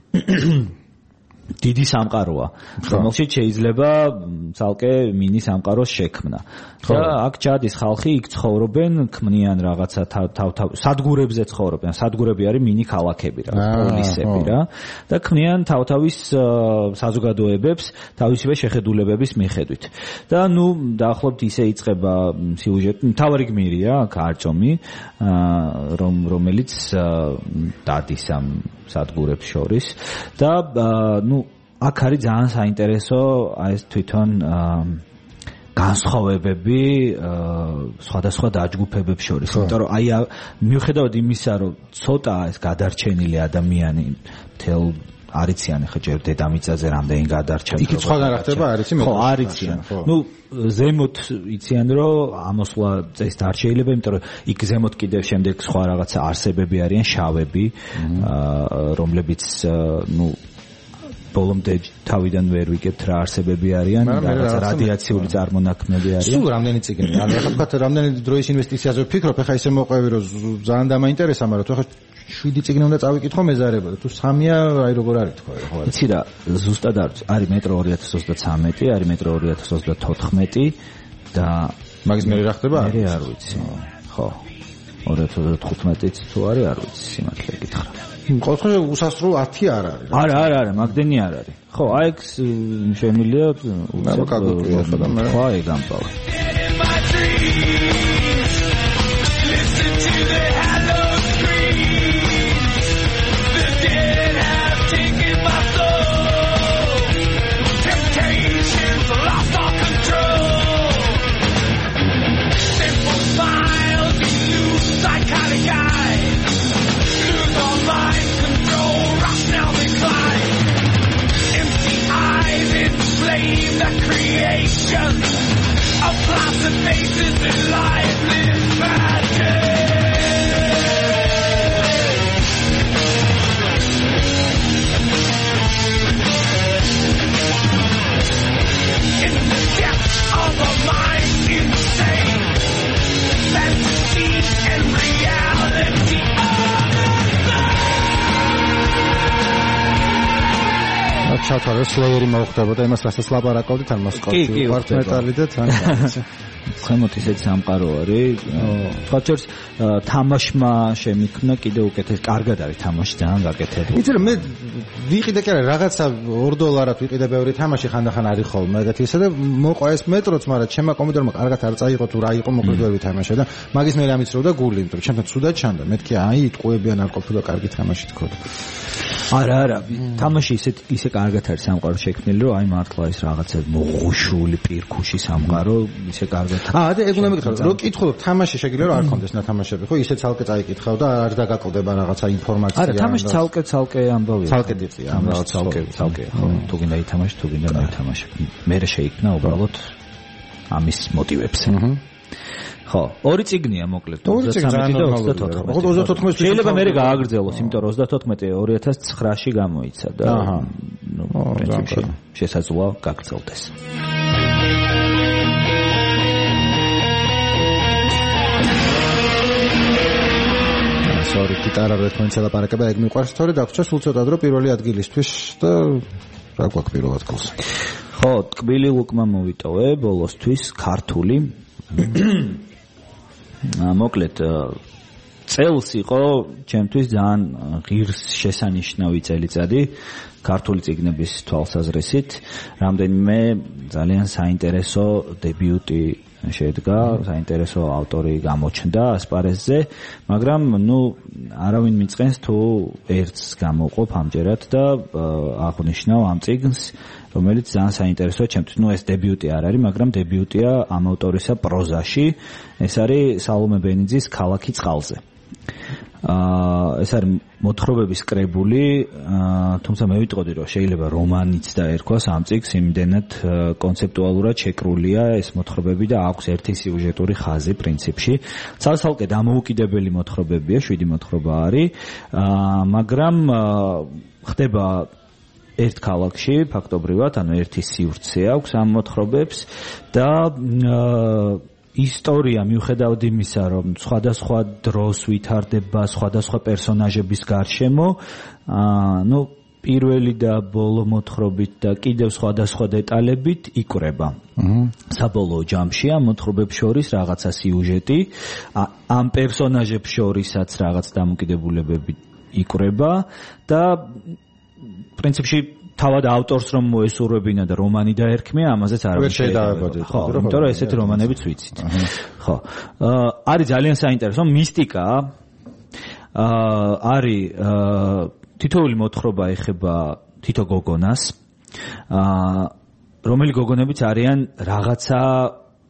S4: დიდი სამყაროა, რომელშიც შეიძლება ცალკე მინი სამყაროს შექმნა. და აქ ჩადის ხალხი, იქ ცხოვრობენ, ქმნიან რაღაცა თავ-თავ სადგურებზე ცხოვრობენ. სადგურები არის მინი ქალაქები რა, პოლისები რა და ქმნიან თავ-თავის საზოგადოებებს თავისივე შეხედულებების მიხედვით. და ნუ დაახლოებით ისე იწყება სიუჟეტი, მთავარი გმირია, ქარჭომი, რომ რომელიც დადის ამ სადგურებს შორის და ნუ აქ არის ძალიან საინტერესო აი ეს თვითონ განსხვავებები სხვადასხვა დაჯგუფებებს შორის, იმიტომ რომ აი მიუხედავად იმისა, რომ ცოტა ეს გადარჩენილი ადამიანი მთელ არიციან ხა ჯერ დედამიწაზე რამდენი გადარჩა.
S3: იქით სხვაგან რა ხდება, არიცი მე.
S4: ხო, არიციან. ნუ ზემოთ იციან რომ ამოსვლა წეს არ შეიძლება, იმიტომ რომ იქ ზემოთ კიდევ შემდეგ სხვა რაღაცა არსებები არიან, შავები, რომლებიც ნუ ბოლომდე თავიდან ვერ ვიგებთ რა არსებები არიან, რაღაცა რადიაციული წარმონაქმნები არიან.
S3: სულ რამდენი წიგნი? ანუ ახლა თქვათ რამდენი დროის ინვესტიციაზე ვფიქრობ, ახლა ისე მოყვევი რომ ძალიან დამაინტერესა, მაგრამ თუ ახლა შვიდი წიგნი უნდა წავიკითხო მეზარებოდა. თუ სამია, აი როგორ არის თქვა, ხო?
S4: იცი რა, ზუსტად არის მეტრო ორი ათას ოცდათვრამეტი, არის მეტრო ორი ათას ოცდათოთხმეტი და
S3: მაგის მე რა ხდება?
S4: მე არ ვიცი. ხო. ორი ათას ოცდათხუთმეტიც თუ არის, არ ვიცი, სიმართლე გითხრა.
S3: ყოველთვის უსასრულო ათი არ არის.
S4: არა, არა, არა, მაგდენი არ არის. ხო, აი ეს შემილია
S3: უცებ კაგუკვია ხოდა მე.
S4: ხო, ეგ ამბავ.
S8: Of placid faces and lifeless magic. In the depths of a mind insane, fantasy and reality are the same.
S3: ჩათვალე სლეიერი მოხდებოდა იმას რასაც ლაპარაკობდით ან მოსყავთ ვართ მეტალი და თან
S4: ხემოთ ისეთ სამყარო არის თქვათ შორს თამაშმა შემიქმნა კიდე უკეთეს კარგად არის თამაში ძალიან გაკეთებული
S3: იცი რომ მე ვიყიდე კი არა რაღაცა ორ დოლარად ვიყიდე ბევრი თამაში ხანდახან არის ხოლმე ეგეთი ისე და მოყვა ეს მეტროც მაგრამ ჩემმა კომპიუტერმა კარგად არ წაიღო თუ რა იყო მოკლედ ვერ ვითამაშე და მაგის მე რამიცროდა გული იმიტომ რომ ჩემთან ცუდად ჩანდა მეთქი აი იტყუებიან არ ყოფილა კარგი თამაში თქოდა
S4: არა არა თამაში ისე ისე კარგად არის სამყარო შექმნილი რომ აი მართლა ის რაღაცა მოღუშული პირქუში სამყარო ისე კარგად
S3: აა და ეგ უნდა მეკითხო რომ კითხულობ თამაში შეგიძლია რომ არ კონდეს ნათამაშები ხო ისე ცალკე წაიკითხავ და არ დაგაკლდება რაღაცა ინფორმაცია
S4: არა თამაში ცალკე ცალკე ამბავია
S3: ცალკე დიწია
S4: ამ რაღაც ცალკე ცალკე ხო თუ გინდა ითამაში თუ გინდა მოითამაშე მე შეიქმნა უბრალოდ ამის მოტივებს ხო, ორი წიგნია მოკლედ ოცდათრამეტი და ოცდათოთხმეტი. შეიძლება მე გააგრძელოს, იმიტომ რომ ოცდათოთხმეტი ორი ათას ცხრაში გამოიცა და ნუ პრინციპში შესაძლოა გაგრძელდეს.
S3: სორი, გიტარა რო თქვენ ცელაპარაკება, ეგ მიყვარს, თორე დაგვრჩა სულ ცოტა დრო პირველი ადგილისთვის და რა გვაქვს პირველ ადგილს.
S4: ხო, ტკბილი ლუკმა მოვიტოვე ბოლოსთვის ქართული მოკლედ წელს იყო ჩემთვის ძალიან ღირს შესანიშნავი წელიწადი ქართული წიგნების თვალსაზრისით რამდენიმე ძალიან საინტერესო დებიუტი შედგა საინტერესო ავტორი გამოჩნდა ასპარეზზე მაგრამ ნუ არავინ მიწყენს თუ ერთს გამოვყოფ ამჯერად და აღვნიშნავ ამ წიგნს რომელიც ძალიან საინტერესოა ჩემთვის ნუ ეს დებიუტი არ არის მაგრამ დებიუტია ამ ავტორისა პროზაში ეს არის სალომე ბენიძის ქალაქი წყალზე აა ეს არის მოთხრობების კრებული თუმცა მე ვიტყოდი რომ შეიძლება რომანიც დაერქვას ამ წიგნს იმდენად კონცეპტუალურად შეკრულია ეს მოთხრობები და აქვს ერთი სიუჟეტური ხაზი პრინციპში ცალ-ცალკე დამოუკიდებელი მოთხრობებია შვიდი მოთხრობა არის მაგრამ ხდება ერთ ქალაქში ფაქტობრივად ანუ ერთი სივრცე აქვს ამ მოთხრობებს და ისტორია მიუხედავად იმისა რომ სხვადასხვა დროს ვითარდება სხვადასხვა პერსონაჟების გარშემო ანუ პირველი და ბოლო მოთხრობით და კიდევ სხვადასხვა დეტალებით იკვრება. საბოლოო ჯამში ამ მოთხრობებს შორის რაღაცა სიუჟეტი ამ პერსონაჟებს შორისაც რაღაც დამოკიდებულებები იკვრება და პრინციპში თავად ავტორს რომ მოესურვებინა და რომანი დაერქმია, ამაზეც არ
S3: შეიძლება.
S4: ხო, იმიტომ რომ ესეთი რომანებიც ვიცით. ხო. არის ძალიან საინტერესო მისტიკა. აა არის თითოეული მოთხრობა ეხება თითო გოგონას. აა რომელი გოგონებიც არიან რაღაცა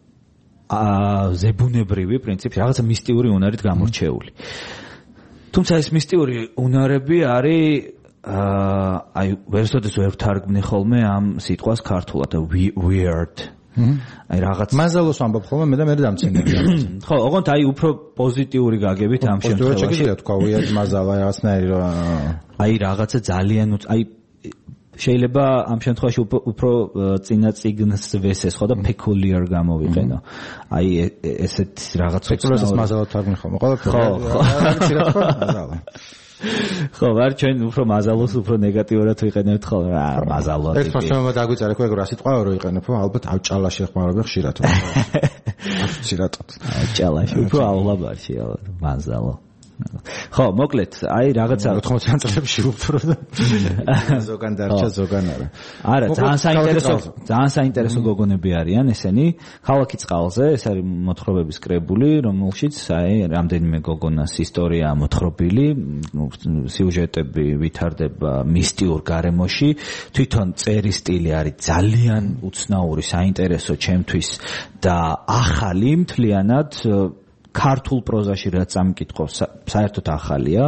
S4: ზებუნებრივი პრინციპი, რაღაცა მისტიური უნარით გამორჩეული. თუმცა ეს მისტიური უნარები არის აი ვერსოდეს ვერ ვთარგმნი ხოლმე ამ სიტყვას ქართულად weird. აი რაღაც
S3: მაზალოს ამბობ ხოლმე მე და მე დამცინები.
S4: ხო, ოღონდ აი უფრო პოზიტიური გაგებით ამ შემთხვევაში.
S3: პოზიტიური თქვა weird მაზალა რაღაცნაირი რა.
S4: აი რაღაცა ძალიან აი შეიძლება ამ შემთხვევაში უფრო წინა წიგნს ვესეს ხო და peculiar გამოვიყენო. აი ესეთ რაღაც
S3: peculiar-ს მაზალად თარგმნი ხოლმე.
S4: ხო, ხო.
S3: მაზალა.
S4: ხო, ვარ ჩვენ უფრო მაზალოს უფრო ნეგატიურად ვიყენებთ ხოლმე. რა, მაზალო.
S3: ერთ პასუხი დაგვიწერე ხო ეგ რა სიტყვა რო იყენებ, ალბათ ავჭალაში ეხმარები ხშირად. ხშირად.
S4: ავჭალაში უფრო აულაბარში ალბათ მაზალო. ხო, მოკლედ, აი რაღაცა
S3: ოთხმოცდაათ წლებში უფრო და ზოგან დარჩა ზოგან არა.
S4: არა, ძალიან საინტერესო, ძალიან საინტერესო გოგონები არიან ესენი. ქალაქი წყალზე, ეს არის მოთხრობების კრებული, რომელშიც აი რამდენიმე გოგონას ისტორია მოთხრობილი, სიუჟეტები ვითარდება მისტიურ გარემოში. თვითონ წერის სტილი არის ძალიან უცნაური, საინტერესო ჩემთვის და ახალი მთლიანად ქართულ პროზაში რაც ამკითხავს საერთოდ ახალია.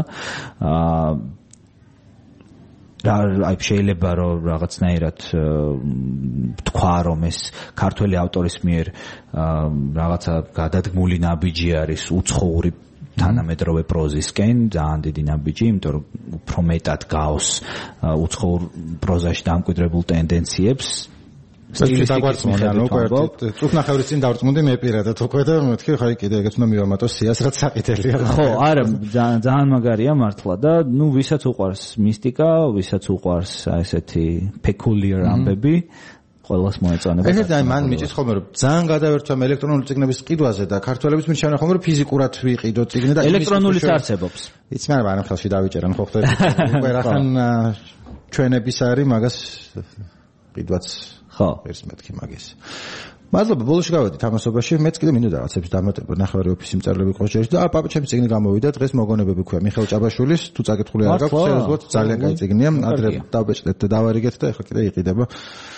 S4: აა აი შეიძლება რომ რაღაცნაირად თქვა რომ ეს ქართველი ავტორის მიერ რაღაცა გადადგმული ნაბიჯი არის უცხოური თანამედროვე პროზისკენ, ძალიან დიდი ნაბიჯი, იმიტომ რომ უფრო მეტად გავს უცხოურ პროზაში დამკვიდრებულ ტენდენციებს.
S3: სტილისტიკა ანუ უკვე წუხნახევრის წინ დავწმუნდი მე პირადად უკვე და მეთქი ხარი კიდე ეგეც უნდა მივამატოს სიას რაც საყიდელია.
S4: ხო, არა, ძალიან მაგარია მართლა და ნუ ვისაც უყვარს მისტიკა, ვისაც უყვარს ესეთი peculiar ამბები, ყველას მოეწონება.
S3: ეს აი მან მიჭის ხოლმე რომ ძალიან გადავერთვამ ელექტრონული წიგნების ყიდვაზე და ქართველების მიერ შევნა ხოლმე რომ ფიზიკურად ვიყიდო წიგნი და
S4: ელექტრონულიც არსებობს.
S3: იცი მაგრამ არა ხელში დავიჭერან ხო ხდება. უკვე რახან ჩვენების არის მაგას ყიდვაც
S4: ხო,
S3: ეს მეთქი მაგის. მადლობა, ბოლოში გავედი თამასობაში, მეც კიდე მინდოდა რაღაცებს დამატება, ნახევარი ოფისის მწერლები ყოჟერში და აბა ჩემი წიგნი გამოვიდა, დღეს მოგონებები ქვია მიხეილ ჭაბაშვილის, თუ წაკითხული არ გაქვს, შეუძლოთ ძალიან კაი წიგნია, ადრე დავბეჭდეთ და დავარიგეთ და ეხლა კიდე იყიდება.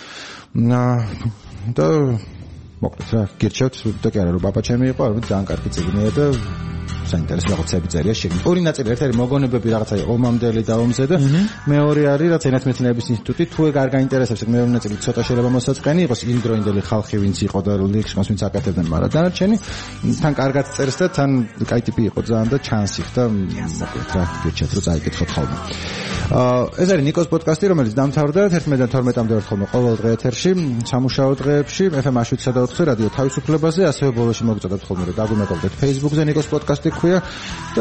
S3: და მოკლედ რა, გირჩევთ და კი არა რომ ბაბა ჩემი იყო, ალბათ ძალიან კარგი წიგნია და საინტერესო რაღაცები წერია შეგნით. ორი ნაწილი, ერთ არის მოგონებები რაღაცა ომამდელი და ომზე და მეორე არის რაც ენათმეცნიერების ინსტიტუტი. თუ ეგ არ გაინტერესებს, ეგ მეორე ნაწილი ცოტა შეიძლება მოსაწყენი იყოს იმდროინდელი ხალხი ვინც იყო და ლექსიკონს ვინც აკეთებდნენ, მაგრამ დანარჩენი თან კარგად წერს და თან კაი ტიპი იყო ძალიან და ჩანსიხ და მოკლედ რა, გირჩევთ რომ წაიკითხოთ ხოლმე. ეს არის ნიკოს პოდკასტი, რომელიც დამთავრდა თერთმეტ თორმეტამდე ვართ ხოლმე ყოველ დღე ეთერში, სამუშაო დღეებში, ეფ ემ შვიდსა და ოთხზე რადიო თავისუფლებაზე, ასევე ბოლოში მოგწოდოთ ხოლმე რომ დაგვიმეგობრდეთ Facebook-ზე ნიკოს პოდკასტი ქვია და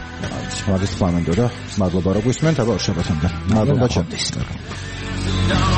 S3: მაგის ფლამენდო და მადლობა რომ გვისმენთ, აბა შაბათამდე. მადლობა ჩემთვის.